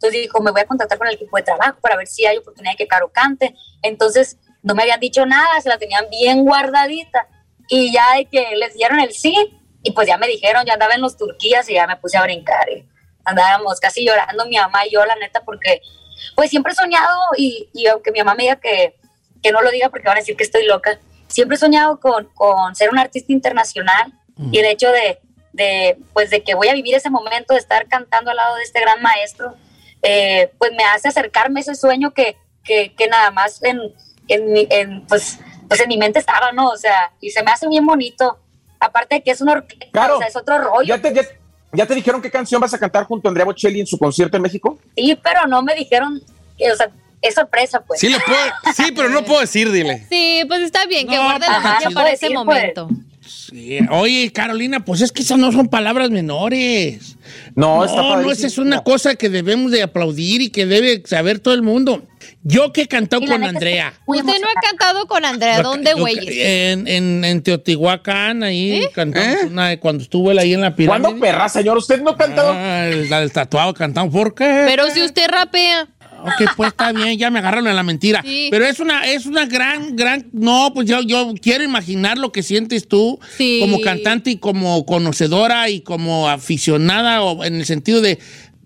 Entonces dijo, me voy a contactar con el equipo de trabajo para ver si hay oportunidad de que Caro cante. Entonces no me habían dicho nada, se la tenían bien guardadita. Y ya de que les dieron el sí, y pues ya me dijeron, ya andaba en los Turquías y ya me puse a brincar. Y andábamos casi llorando mi mamá y yo, la neta, porque pues siempre he soñado, y, y aunque mi mamá me diga que, que no lo diga porque van a decir que estoy loca, siempre he soñado con, con ser un artista internacional. Mm. Y el hecho de, de, pues de que voy a vivir ese momento de estar cantando al lado de este gran maestro, eh, pues me hace acercarme a ese sueño que, que, que nada más en, en, mi, en, pues, pues en mi mente estaba, ¿no? O sea, y se me hace bien bonito. Aparte de que es una orquesta, claro, o sea, es otro rollo. ¿Ya te, ya, ¿Ya te dijeron qué canción vas a cantar junto a Andrea Bocelli en su concierto en México? Sí, pero no me dijeron, que, o sea, es sorpresa, pues. Sí, lo puedo, sí, pero no puedo decir, dile. Sí, pues está bien, que No, guarden la ajá, magia sí. para puedo ese decir, momento. Sí. Oye, Carolina, pues es que esas no son palabras menores. No, No, está no, padrísimo. esa es una cosa que debemos de aplaudir y que debe saber todo el mundo. Yo que he cantado Y la con neta Andrea. Muy Usted no ha cantado con Andrea, ¿dónde, Yo- güeyes? En, en, en Teotihuacán, ahí ¿Eh? cantamos ¿Eh? una de cuando estuvo él ahí en la pirámide. ¿Cuándo, perra, señor? ¿Usted no ha cantado? Ah, el, el tatuado cantamos. ¿Por qué? Pero si usted rapea. Ok, pues está bien, ya me agarraron en la mentira. Sí. Pero es una, es una gran, gran. No, pues yo, yo quiero imaginar lo que sientes tú Sí. como cantante y como conocedora y como aficionada, o en el sentido de.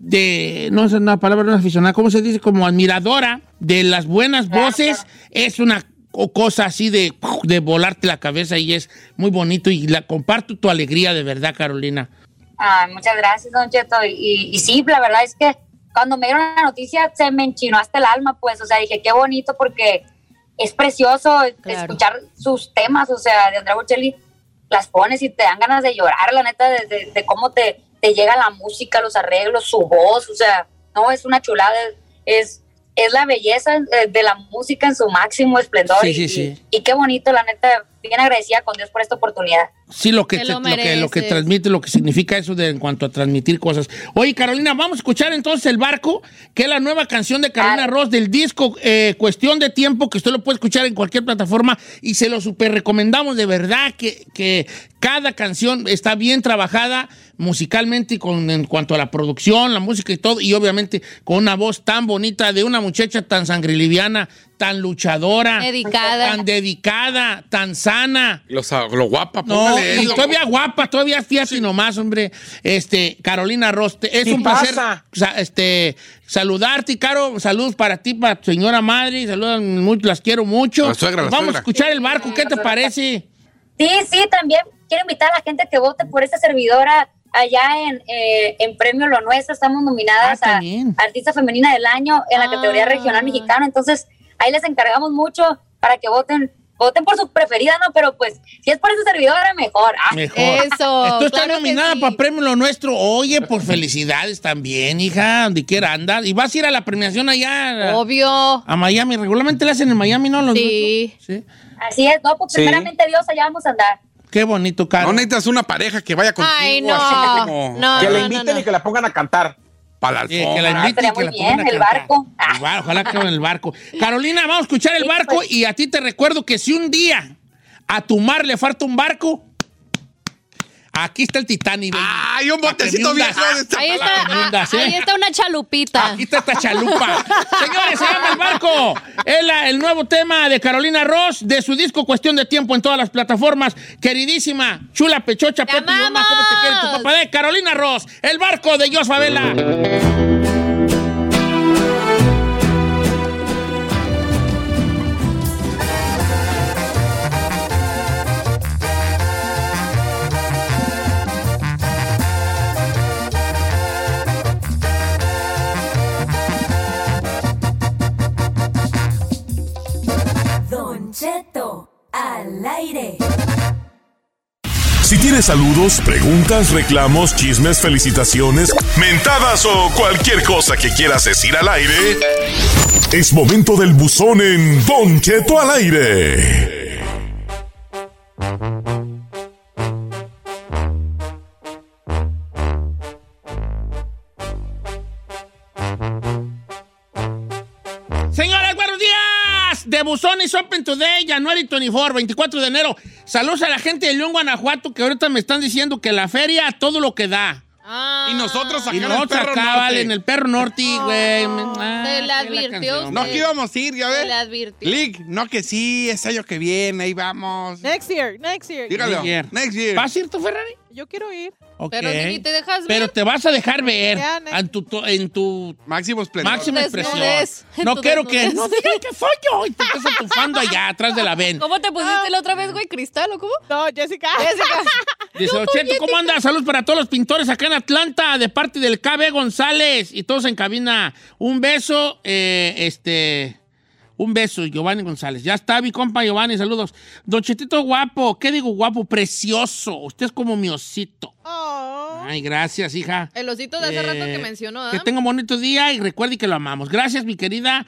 de no es una palabra, no es aficionada, ¿cómo se dice? Como admiradora de las buenas voces. Es una co- cosa así de, de volarte la cabeza y es muy bonito. Y la comparto tu alegría de verdad, Carolina. Ay, muchas gracias, Don Cheto. Y, y, y sí, la verdad es que cuando me dieron la noticia se me enchinó hasta el alma, pues, o sea, dije, qué bonito, porque es precioso Claro. escuchar sus temas, o sea, de Andrea Bocelli, las pones y te dan ganas de llorar, la neta, de, de, de cómo te, te llega la música, los arreglos, su voz, o sea, no, es una chulada, es, es la belleza eh, de la música en su máximo esplendor. Sí, y, sí, sí. Y, y qué bonito, la neta, bien agradecida con Dios por esta oportunidad. Sí, lo que, Te te- lo lo, que, lo que mereces. transmite, lo que significa eso de, en cuanto a transmitir cosas. Oye, Carolina, vamos a escuchar entonces El Barco, que es la nueva canción de Carolina Claro. Ross del disco eh, Cuestión de Tiempo, que usted lo puede escuchar en cualquier plataforma y se lo super recomendamos de verdad, que, que cada canción está bien trabajada musicalmente y con, en cuanto a la producción, la música y todo, y obviamente con una voz tan bonita de una muchacha tan sangriliviana, tan luchadora, Dedicada. tan dedicada, tan sana. Lo, sa- lo guapa, No, póngale. y lo- todavía guapa, todavía fíjate nomás, hombre. Este, Carolina Ross, te- es ¿Qué un placer pasa? sa- este, saludarte, Caro. Saludos para ti, para tu señora madre. Saludos mucho, las quiero mucho. La suegra, la Vamos suegra. a escuchar El Barco, ¿qué te parece? Sí, sí, también quiero invitar a la gente que vote por esta servidora allá en, eh, en Premio Lo Nuestro. Estamos nominadas Ah, a también. Artista Femenina del Año en la Ah. categoría regional mexicana. Entonces, ahí les encargamos mucho para que voten voten por su preferida, ¿no? Pero pues, si es por esa servidora, mejor. Ah. Mejor. Eso, Tú estás claro que nominada sí. para Premio Lo Nuestro. Oye, pues felicidades también, hija, donde quiera andar. Y vas a ir a la premiación allá a, Obvio. a Miami. Regularmente la hacen en Miami, ¿no? Los Sí. nuestros. Sí. Así es, no, pues Sí. primeramente Dios, allá vamos a andar. Qué bonito, Caro. No necesitas una pareja que vaya contigo. Ay, no. así como No, que no, la no, inviten no. y que la pongan a cantar. para la Sí, que alfombra. la inviten y estaría que la muy pongan bien, a el cantar. barco. El bar- ojalá que en el barco. Carolina, vamos a escuchar El Sí, Barco pues. y a ti te recuerdo que si un día a tu mar le falta un barco, aquí está el Titanic. baby. ¡Ay, un Pa' que botecito me hundas. viejo de esta Ahí está, Para que me hundas, ¿eh? ahí está una chalupita. Aquí está esta chalupa. Señores, se llama El Barco. Es la- el nuevo tema de Carolina Ross, de su disco Cuestión de Tiempo en todas las plataformas. Queridísima, chula, pechocha, ¡Te Pepe y mamá, ¿cómo te quiere tu amamos! papá? De Carolina Ross, El Barco de Jos Favela. Don Cheto al aire. Si tienes saludos, preguntas, reclamos, chismes, felicitaciones, mentadas o cualquier cosa que quieras decir al aire, es momento del buzón en Don Cheto al aire. Señores, buenos días. De Buzón is Open Today, January veinticuatro, veinticuatro de enero. Saludos a la gente de León, Guanajuato, que ahorita me están diciendo que la feria, todo lo que da. Ah. Y nosotros acá Y en el nosotros Perro acá, Norte. vale, en el Perro Norte, güey. Ah, Se le qué advirtió. la canción. No, que íbamos a ir, ya Se ves. le advirtió. Lick, no que sí, es año que viene, ahí vamos. Next year, next year. Dígalo. Next year. Next year. ¿Vas a ir tú, Ferrari? Yo quiero ir. Ok. Pero ni te dejas ver. Pero te vas a dejar ver Ya, next- en tu, to- en tu Máximo esplendor. máxima expresión. Desnudez. En No tu quiero que... desnudez. No digan que soy yo. Y te estás atufando allá, atrás de la ven. ¿Cómo te pusiste la otra vez, güey? ¿Cristal o cómo? No, Jessica. Jessica. Dice, Cheto, ¿cómo anda? Saludos para todos los pintores acá en Atlanta, de parte del K B González y todos en cabina. Un beso, eh, este... Un beso, Giovanni González. Ya está mi compa Giovanni, saludos. Don Chetito guapo, ¿qué digo guapo? Precioso. Usted es como mi osito. Oh. Ay, gracias, hija. El osito de hace rato que Eh, mencionó, Que ¿ah? tenga un bonito día y recuerde que lo amamos. Gracias, mi querida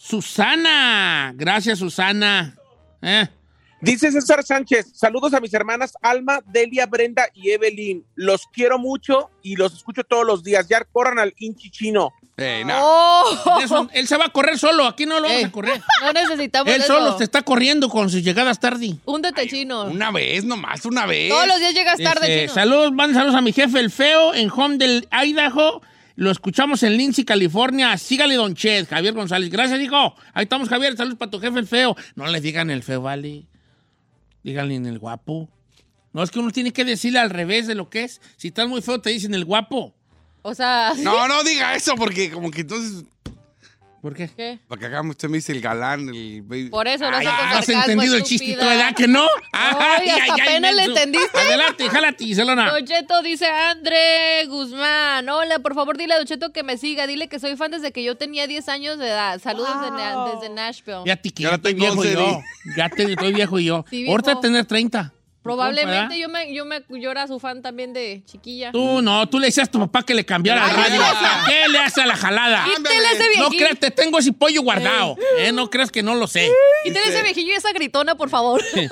Susana. Gracias, Susana. Eh. Dice César Sánchez, saludos a mis hermanas Alma, Delia, Brenda y Evelyn. Los quiero mucho y los escucho todos los días. Ya corran al hinchi chino. Eh, no. Oh. Eso, él se va a correr solo, aquí no lo vamos Ey, a correr. No necesitamos Él eso. solo te está corriendo con sus llegadas tarde. Húndete, chino. Una vez nomás, una vez. Todos los días llegas tarde, Dice, chino. saludos, van saludos a mi jefe el feo en Home del Idaho. Lo escuchamos en Lindsay, California. Sígale, Don Chet, Javier González. Gracias, hijo. Ahí estamos, Javier. Saludos para tu jefe el feo. No le digan el feo, vale. Díganle en el guapo. No, es que uno tiene que decirle al revés de lo que es. Si estás muy feo, te dicen el guapo. O sea... No, no diga eso porque como que entonces... ¿Por qué? ¿Qué? Porque acá usted me dice el galán, el baby. Por eso, no Ay, sé con ¿has sarcasmo, entendido el estúpida. chistito, verdad que no? Ay, hasta apenas le menso. entendiste. Adelante, jálate, Gisela. Don Cheto, dice André Guzmán. Hola, por favor, dile a Don Cheto que me siga. Dile que soy fan desde que yo tenía diez años de edad. Saludos Wow. de Na- desde Nashville. Fíjate que Ya ya estoy tengo viejo once, yo. di. Ya te, estoy viejo yo. Sí, viejo. Ahorita tener treinta. Probablemente ¿verdad? yo me, yo me yo era su fan también de chiquilla. Tú no, tú le decías a tu papá que le cambiara Ay, el radio. ¿qué le hace? ¿Qué le hace a la jalada? Quítele ese No viejillo. creas, te tengo ese pollo guardado. Eh, no creas que no lo sé. Quítele ese viejillo y esa gritona, por favor. Dice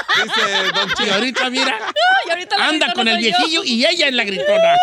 Don Y Cheto. ahorita, mira, Y ahorita la anda gritona con el soy yo. viejillo y ella es la gritona.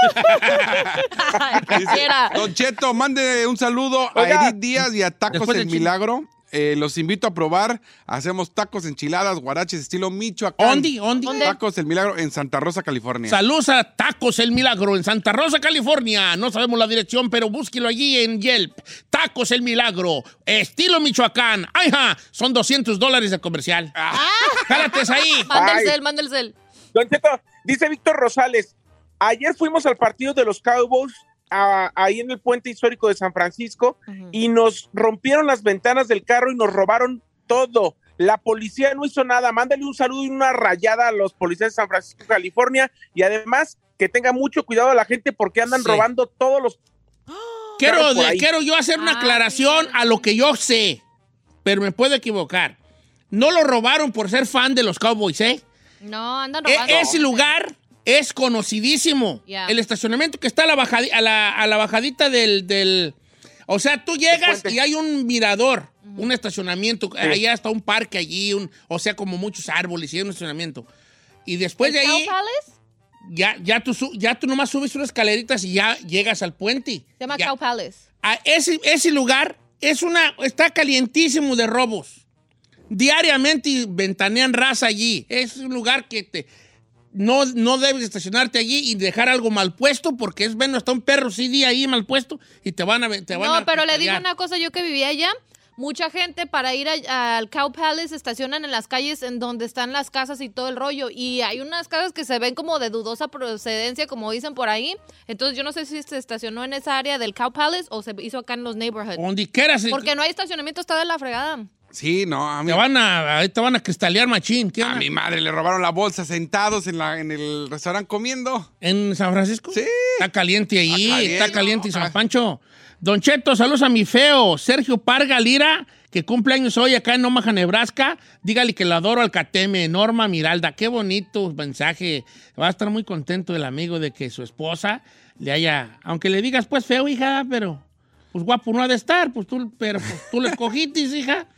Ay, cualquiera. Don Cheto, mande un saludo Oiga. a Edith Díaz y a Tacos Después El del chile. Milagro. Eh, los invito a probar. Hacemos tacos, enchiladas, guaraches, estilo Michoacán. ¿Ondi? ¿Ondi? Tacos El Milagro en Santa Rosa, California. Saludos a Tacos El Milagro en Santa Rosa, California. No sabemos la dirección, pero búsquelo allí en Yelp. Tacos El Milagro, estilo Michoacán. ¡Ajá! Son doscientos dólares de comercial. Ah. ¡Cálates ahí! Manda el Ay. cel, manda el cel. Don Cheto, dice Víctor Rosales, ayer fuimos al partido de los Cowboys a- ahí en el puente histórico de San Francisco y nos rompieron las ventanas del carro y nos robaron todo. La policía no hizo nada. Mándale un saludo y una rayada a los policías de San Francisco, California, y además que tenga mucho cuidado a la gente porque andan Sí. robando todos los... Quiero, Claro, por de- ahí. quiero yo hacer una Ah, aclaración sí. a lo que yo sé, pero me puedo equivocar. No lo robaron por ser fan de los Cowboys, ¿eh? No, andan E- robando. ese lugar es conocidísimo. Ya. El estacionamiento que está a la, bajadi- a la, a la bajadita del, del... O sea, tú llegas puente. y hay un mirador, un estacionamiento, allá está un parque allí, un, o sea, como muchos árboles y hay un estacionamiento. Y después de ¿El ahí, Cow Palace? ya, ya, tú, su- ya tú nomás subes unas escaleritas y ya llegas al puente. Se llama Ya. Cow Palace. A ese, ese lugar es una, está calientísimo de robos. Diariamente ventanean raza allí. Es un lugar que te, no, no debes estacionarte allí y dejar algo mal puesto porque es bueno, está un perro C D ahí mal puesto y te van a te van No, a pero le digo pelear. una cosa, yo que vivía allá, mucha gente para ir a- al Cow Palace estacionan en las calles en donde están las casas y todo el rollo. Y hay unas casas que se ven como de dudosa procedencia, como dicen por ahí. Entonces yo no sé si se estacionó en esa área del Cow Palace o se hizo acá en los neighborhoods. Donde quieras. Porque no hay estacionamiento, está de la fregada. Sí, no, a mí... Te van a, ahí te van a cristalear machín. ¿Qué A onda? mi madre le robaron la bolsa sentados en, la, en el restaurante comiendo. ¿En San Francisco? Sí. Está caliente ahí, Está caliente. está caliente y San Pancho. Don Cheto, saludos a mi feo, Sergio Parga Lira, que cumple años hoy acá en Omaha, Nebraska. Dígale que lo adoro al Cateme, Norma Miralda. Qué bonito mensaje. Va a estar muy contento el amigo de que su esposa le haya... Aunque le digas, pues, feo, hija, pero... Pues guapo no ha de estar, pues tú, pero pues, tú le escogiste, hija.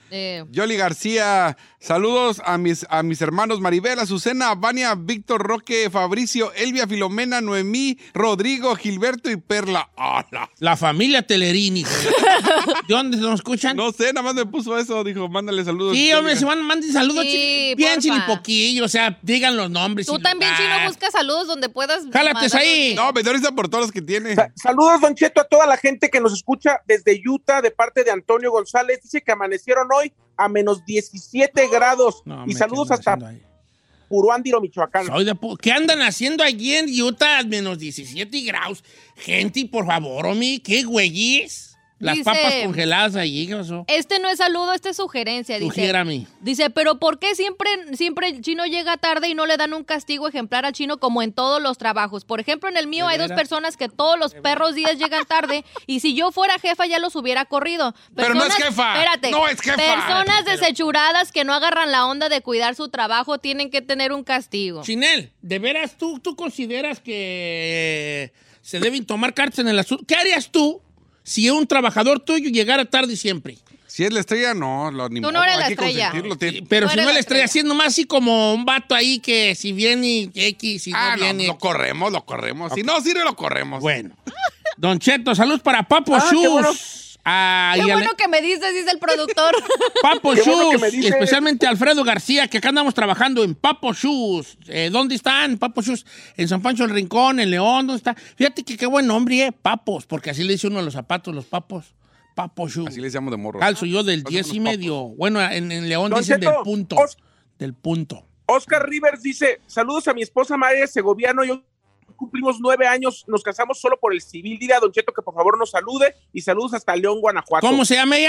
Eh. Yoli García, saludos a mis, a mis hermanos Maribel, Azucena, Vania, Víctor, Roque, Fabricio, Elvia, Filomena, Noemí, Rodrigo, Gilberto y Perla. ¡Hola! La familia Telerini. ¿De dónde nos escuchan? No sé, nada más me puso eso, dijo, mándale saludos. Sí, hombre, se van, manden saludos. Sí, bien porfa. chilipoquillo, o sea, digan los nombres. Tú y también, lugar. Chino, busca saludos donde puedas. Jálates ahí. No, me doy risa por todos los que tiene. Sa- Saludos, Don Cheto, a toda la gente que nos escucha desde Utah, de parte de Antonio González. Dice que amanecieron hoy a menos diecisiete grados. No, Y hombre, saludos ¿qué hasta andan haciendo Puruándiro, Michoacán. Soy de pu- ¿Qué andan haciendo allí en Utah a menos diecisiete grados? Gente, por favor, Omi, qué güeyes. Las Dice- papas congeladas allí, ¿qué pasó? Este no es saludo, este es sugerencia. Dice, Sugiérame. dice, pero ¿por qué siempre, siempre el chino llega tarde y no le dan un castigo ejemplar al chino como en todos los trabajos? Por ejemplo, en el mío ¿De hay dos veras? personas que todos los perros días llegan tarde y si yo fuera jefa ya los hubiera corrido. Pero no es Personas- jefa. Espérate. No es jefa. Personas Pero- desechuradas que no agarran la onda de cuidar su trabajo tienen que tener un castigo. Chinel, ¿de veras tú, tú consideras que se deben tomar cartas en el asunto? ¿Qué harías tú si un trabajador tuyo llegara tarde siempre? Si es la estrella, no, lo, ni Tú no modo, eres hay la que estrella. consentirlo, te- Pero No si eres no es la la estrella, estrella. así nomás así como un vato ahí que si viene X, si no Ah, no, viene. lo corremos, lo corremos. Si no sirve, lo corremos. Bueno. Don Cheto, saludos para Papo Ah, qué Shoes. bueno. Ah, Qué y ale- bueno que me dices, dice el productor. Papo Qué bueno que Shoes, me dice. especialmente Alfredo García, que acá andamos trabajando en Papo Shoes. Eh, ¿Dónde están Papo Shoes? En San Pancho del Rincón, en León, ¿dónde está? Fíjate que qué buen nombre, eh, Papos, porque así le dice uno a los zapatos, los Papos. Papo Shoes. Así les llamo de morro. Calzo yo del Hacemos diez y unos medio. Bueno, en, en León Don dicen Cheto, del punto. Os- Del punto. Oscar Rivers dice, saludos a mi esposa María Segoviano, yo cumplimos nueve años, nos casamos solo por el civil. Dile a Don Cheto que por favor nos salude y saludos hasta León, Guanajuato. ¿Cómo se llama ella?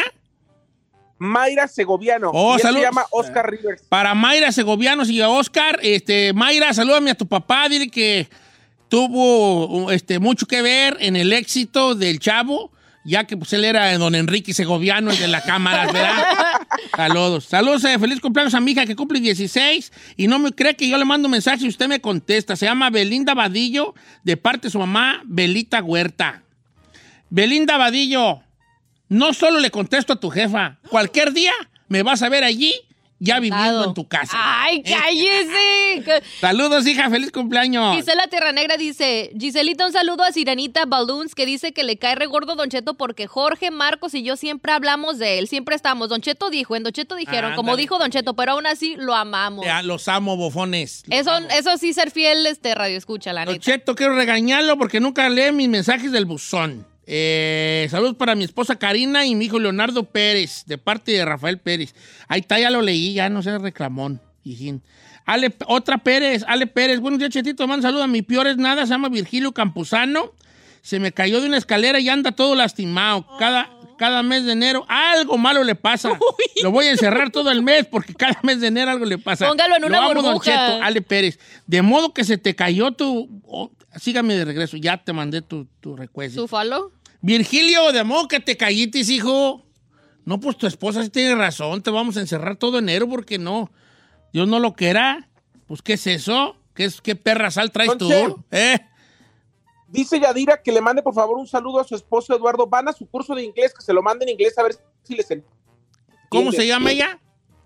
Mayra Segoviano. Oh, y él salud. se llama Oscar Rivers. Para Mayra Segovianos y a Oscar, este, Mayra, salúdame a tu papá, dile que tuvo este, mucho que ver en el éxito del Chavo, ya que pues él era don Enrique Segoviano, el de la cámara, ¿verdad? Saludos. Saludos, eh, feliz cumpleaños a mi hija que cumple dieciséis y no me cree que yo le mando un mensaje y usted me contesta. Se llama Belinda Vadillo, de parte de su mamá, Belita Huerta. Belinda Vadillo, no solo le contesto a tu jefa, cualquier día me vas a ver allí ya viviendo en tu casa. ¡Ay, cállese! Saludos, hija, feliz cumpleaños. Gisela Tierra Negra dice, Giselita, un saludo a Sirenita Balloons, que dice que le cae regordo Don Cheto porque Jorge, Marcos y yo siempre hablamos de él, siempre estamos. Don Cheto dijo, en Don Cheto dijeron, Ándale. como dijo Don Cheto, pero aún así lo amamos. Ya, los amo, bofones. Los Eso, amo. eso sí, ser fiel, este radio escucha, la Don neta. Cheto, quiero regañarlo porque nunca lee mis mensajes del buzón. Eh, saludos para mi esposa Karina y mi hijo Leonardo Pérez, de parte de Rafael Pérez. Ahí está, ya lo leí, ya no sé, reclamón. hijín. Ale, otra Pérez, Ale Pérez. Buenos días, Chetito, mando saludos a mi peor es nada, se llama Virgilio Campuzano. Se me cayó de una escalera y anda todo lastimado. Cada, cada mes de enero algo malo le pasa. Uy. Lo voy a encerrar todo el mes porque cada mes de enero algo le pasa. Póngalo en una Lo amo, Don burbuja. Cheto, Ale Pérez. De modo que se te cayó tu... oh, sígame de regreso, ya te mandé tu, tu recuesta. ¿Su follow? Virgilio, de modo que te callites, hijo. No, pues tu esposa sí tiene razón. Te vamos a encerrar todo enero porque no. Dios no lo quiera. Pues, ¿qué es eso? ¿Qué, es, qué perra sal traes tú? Don ¿Eh? Dice Yadira que le mande por favor un saludo a su esposo Eduardo. Van a su curso de inglés, que se lo mande en inglés a ver si les entiende. ¿Cómo se llama ella?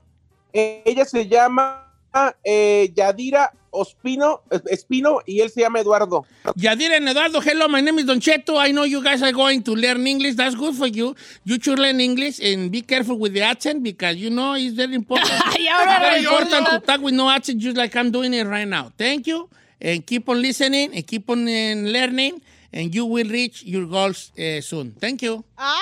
Eh, ella se llama eh, Yadira Ospino, Espino y él se llama Eduardo. Yadira and Eduardo, hello, my name is Don Cheto. I know you guys are going to learn English. That's good for you. You should learn English and be careful with the accent because you know it's very important. It's very important to talk with no accent just like I'm doing it right now. Thank you. And keep on listening and keep on uh, learning and you will reach your goals uh, soon. Thank you. ¡Ah,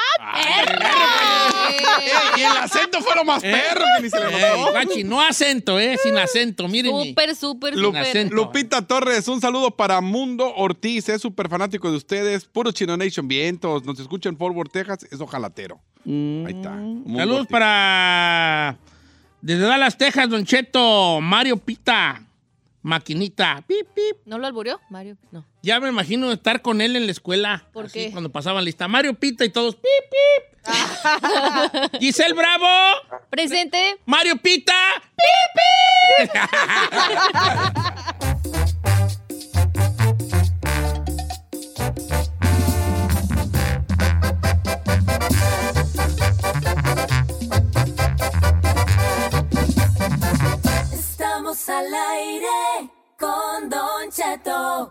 Y el acento fue lo más perro que ni se le Eh, notó. guachi, no acento, eh, sin acento, mírenme. Súper, súper, Lu- súper. acento. Lupita Torres, un saludo para Mundo Ortiz, es súper fanático de ustedes. Puro Chino Nation, vientos. Nos escucha en Fort Worth, Texas, es ojalatero. Ahí está. Mundo Saludos Ortiz. para desde Dallas, Texas, Don Cheto, Mario Pita, maquinita. Pip, pip. ¿No lo alburió, Mario? No. Ya me imagino estar con él en la escuela. ¿Por así, qué? Cuando pasaban lista. Mario Pita y todos. Pip, pip. Giselle Bravo. Presente. Mario Pita. Pip, pip. Al aire con Don Cheto.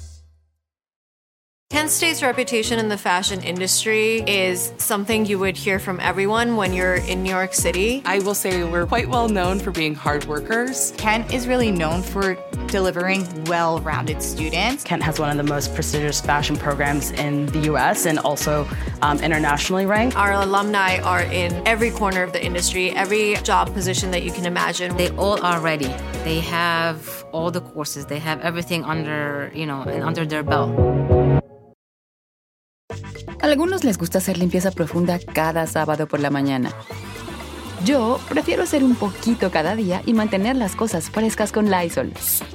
Kent State's reputation in the fashion industry is something you would hear from everyone when you're in New York City. I will say we're quite well known for being hard workers. Kent is really known for delivering well-rounded students. Kent has one of the most prestigious fashion programs in the U S and also um, internationally ranked. Our alumni are in every corner of the industry, every job position that you can imagine. They all are ready. They have all the courses. They have everything under, you know, under their belt. A algunos les gusta hacer limpieza profunda cada sábado por la mañana. Yo prefiero hacer un poquito cada día y mantener las cosas frescas con Lysol.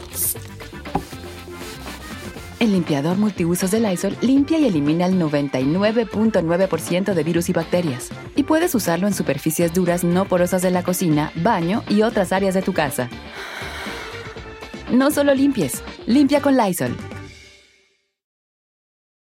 El limpiador multiusos de Lysol limpia y elimina el noventa y nueve punto nueve por ciento de virus y bacterias. Y puedes usarlo en superficies duras no porosas de la cocina, baño y otras áreas de tu casa. No solo limpies, limpia con Lysol.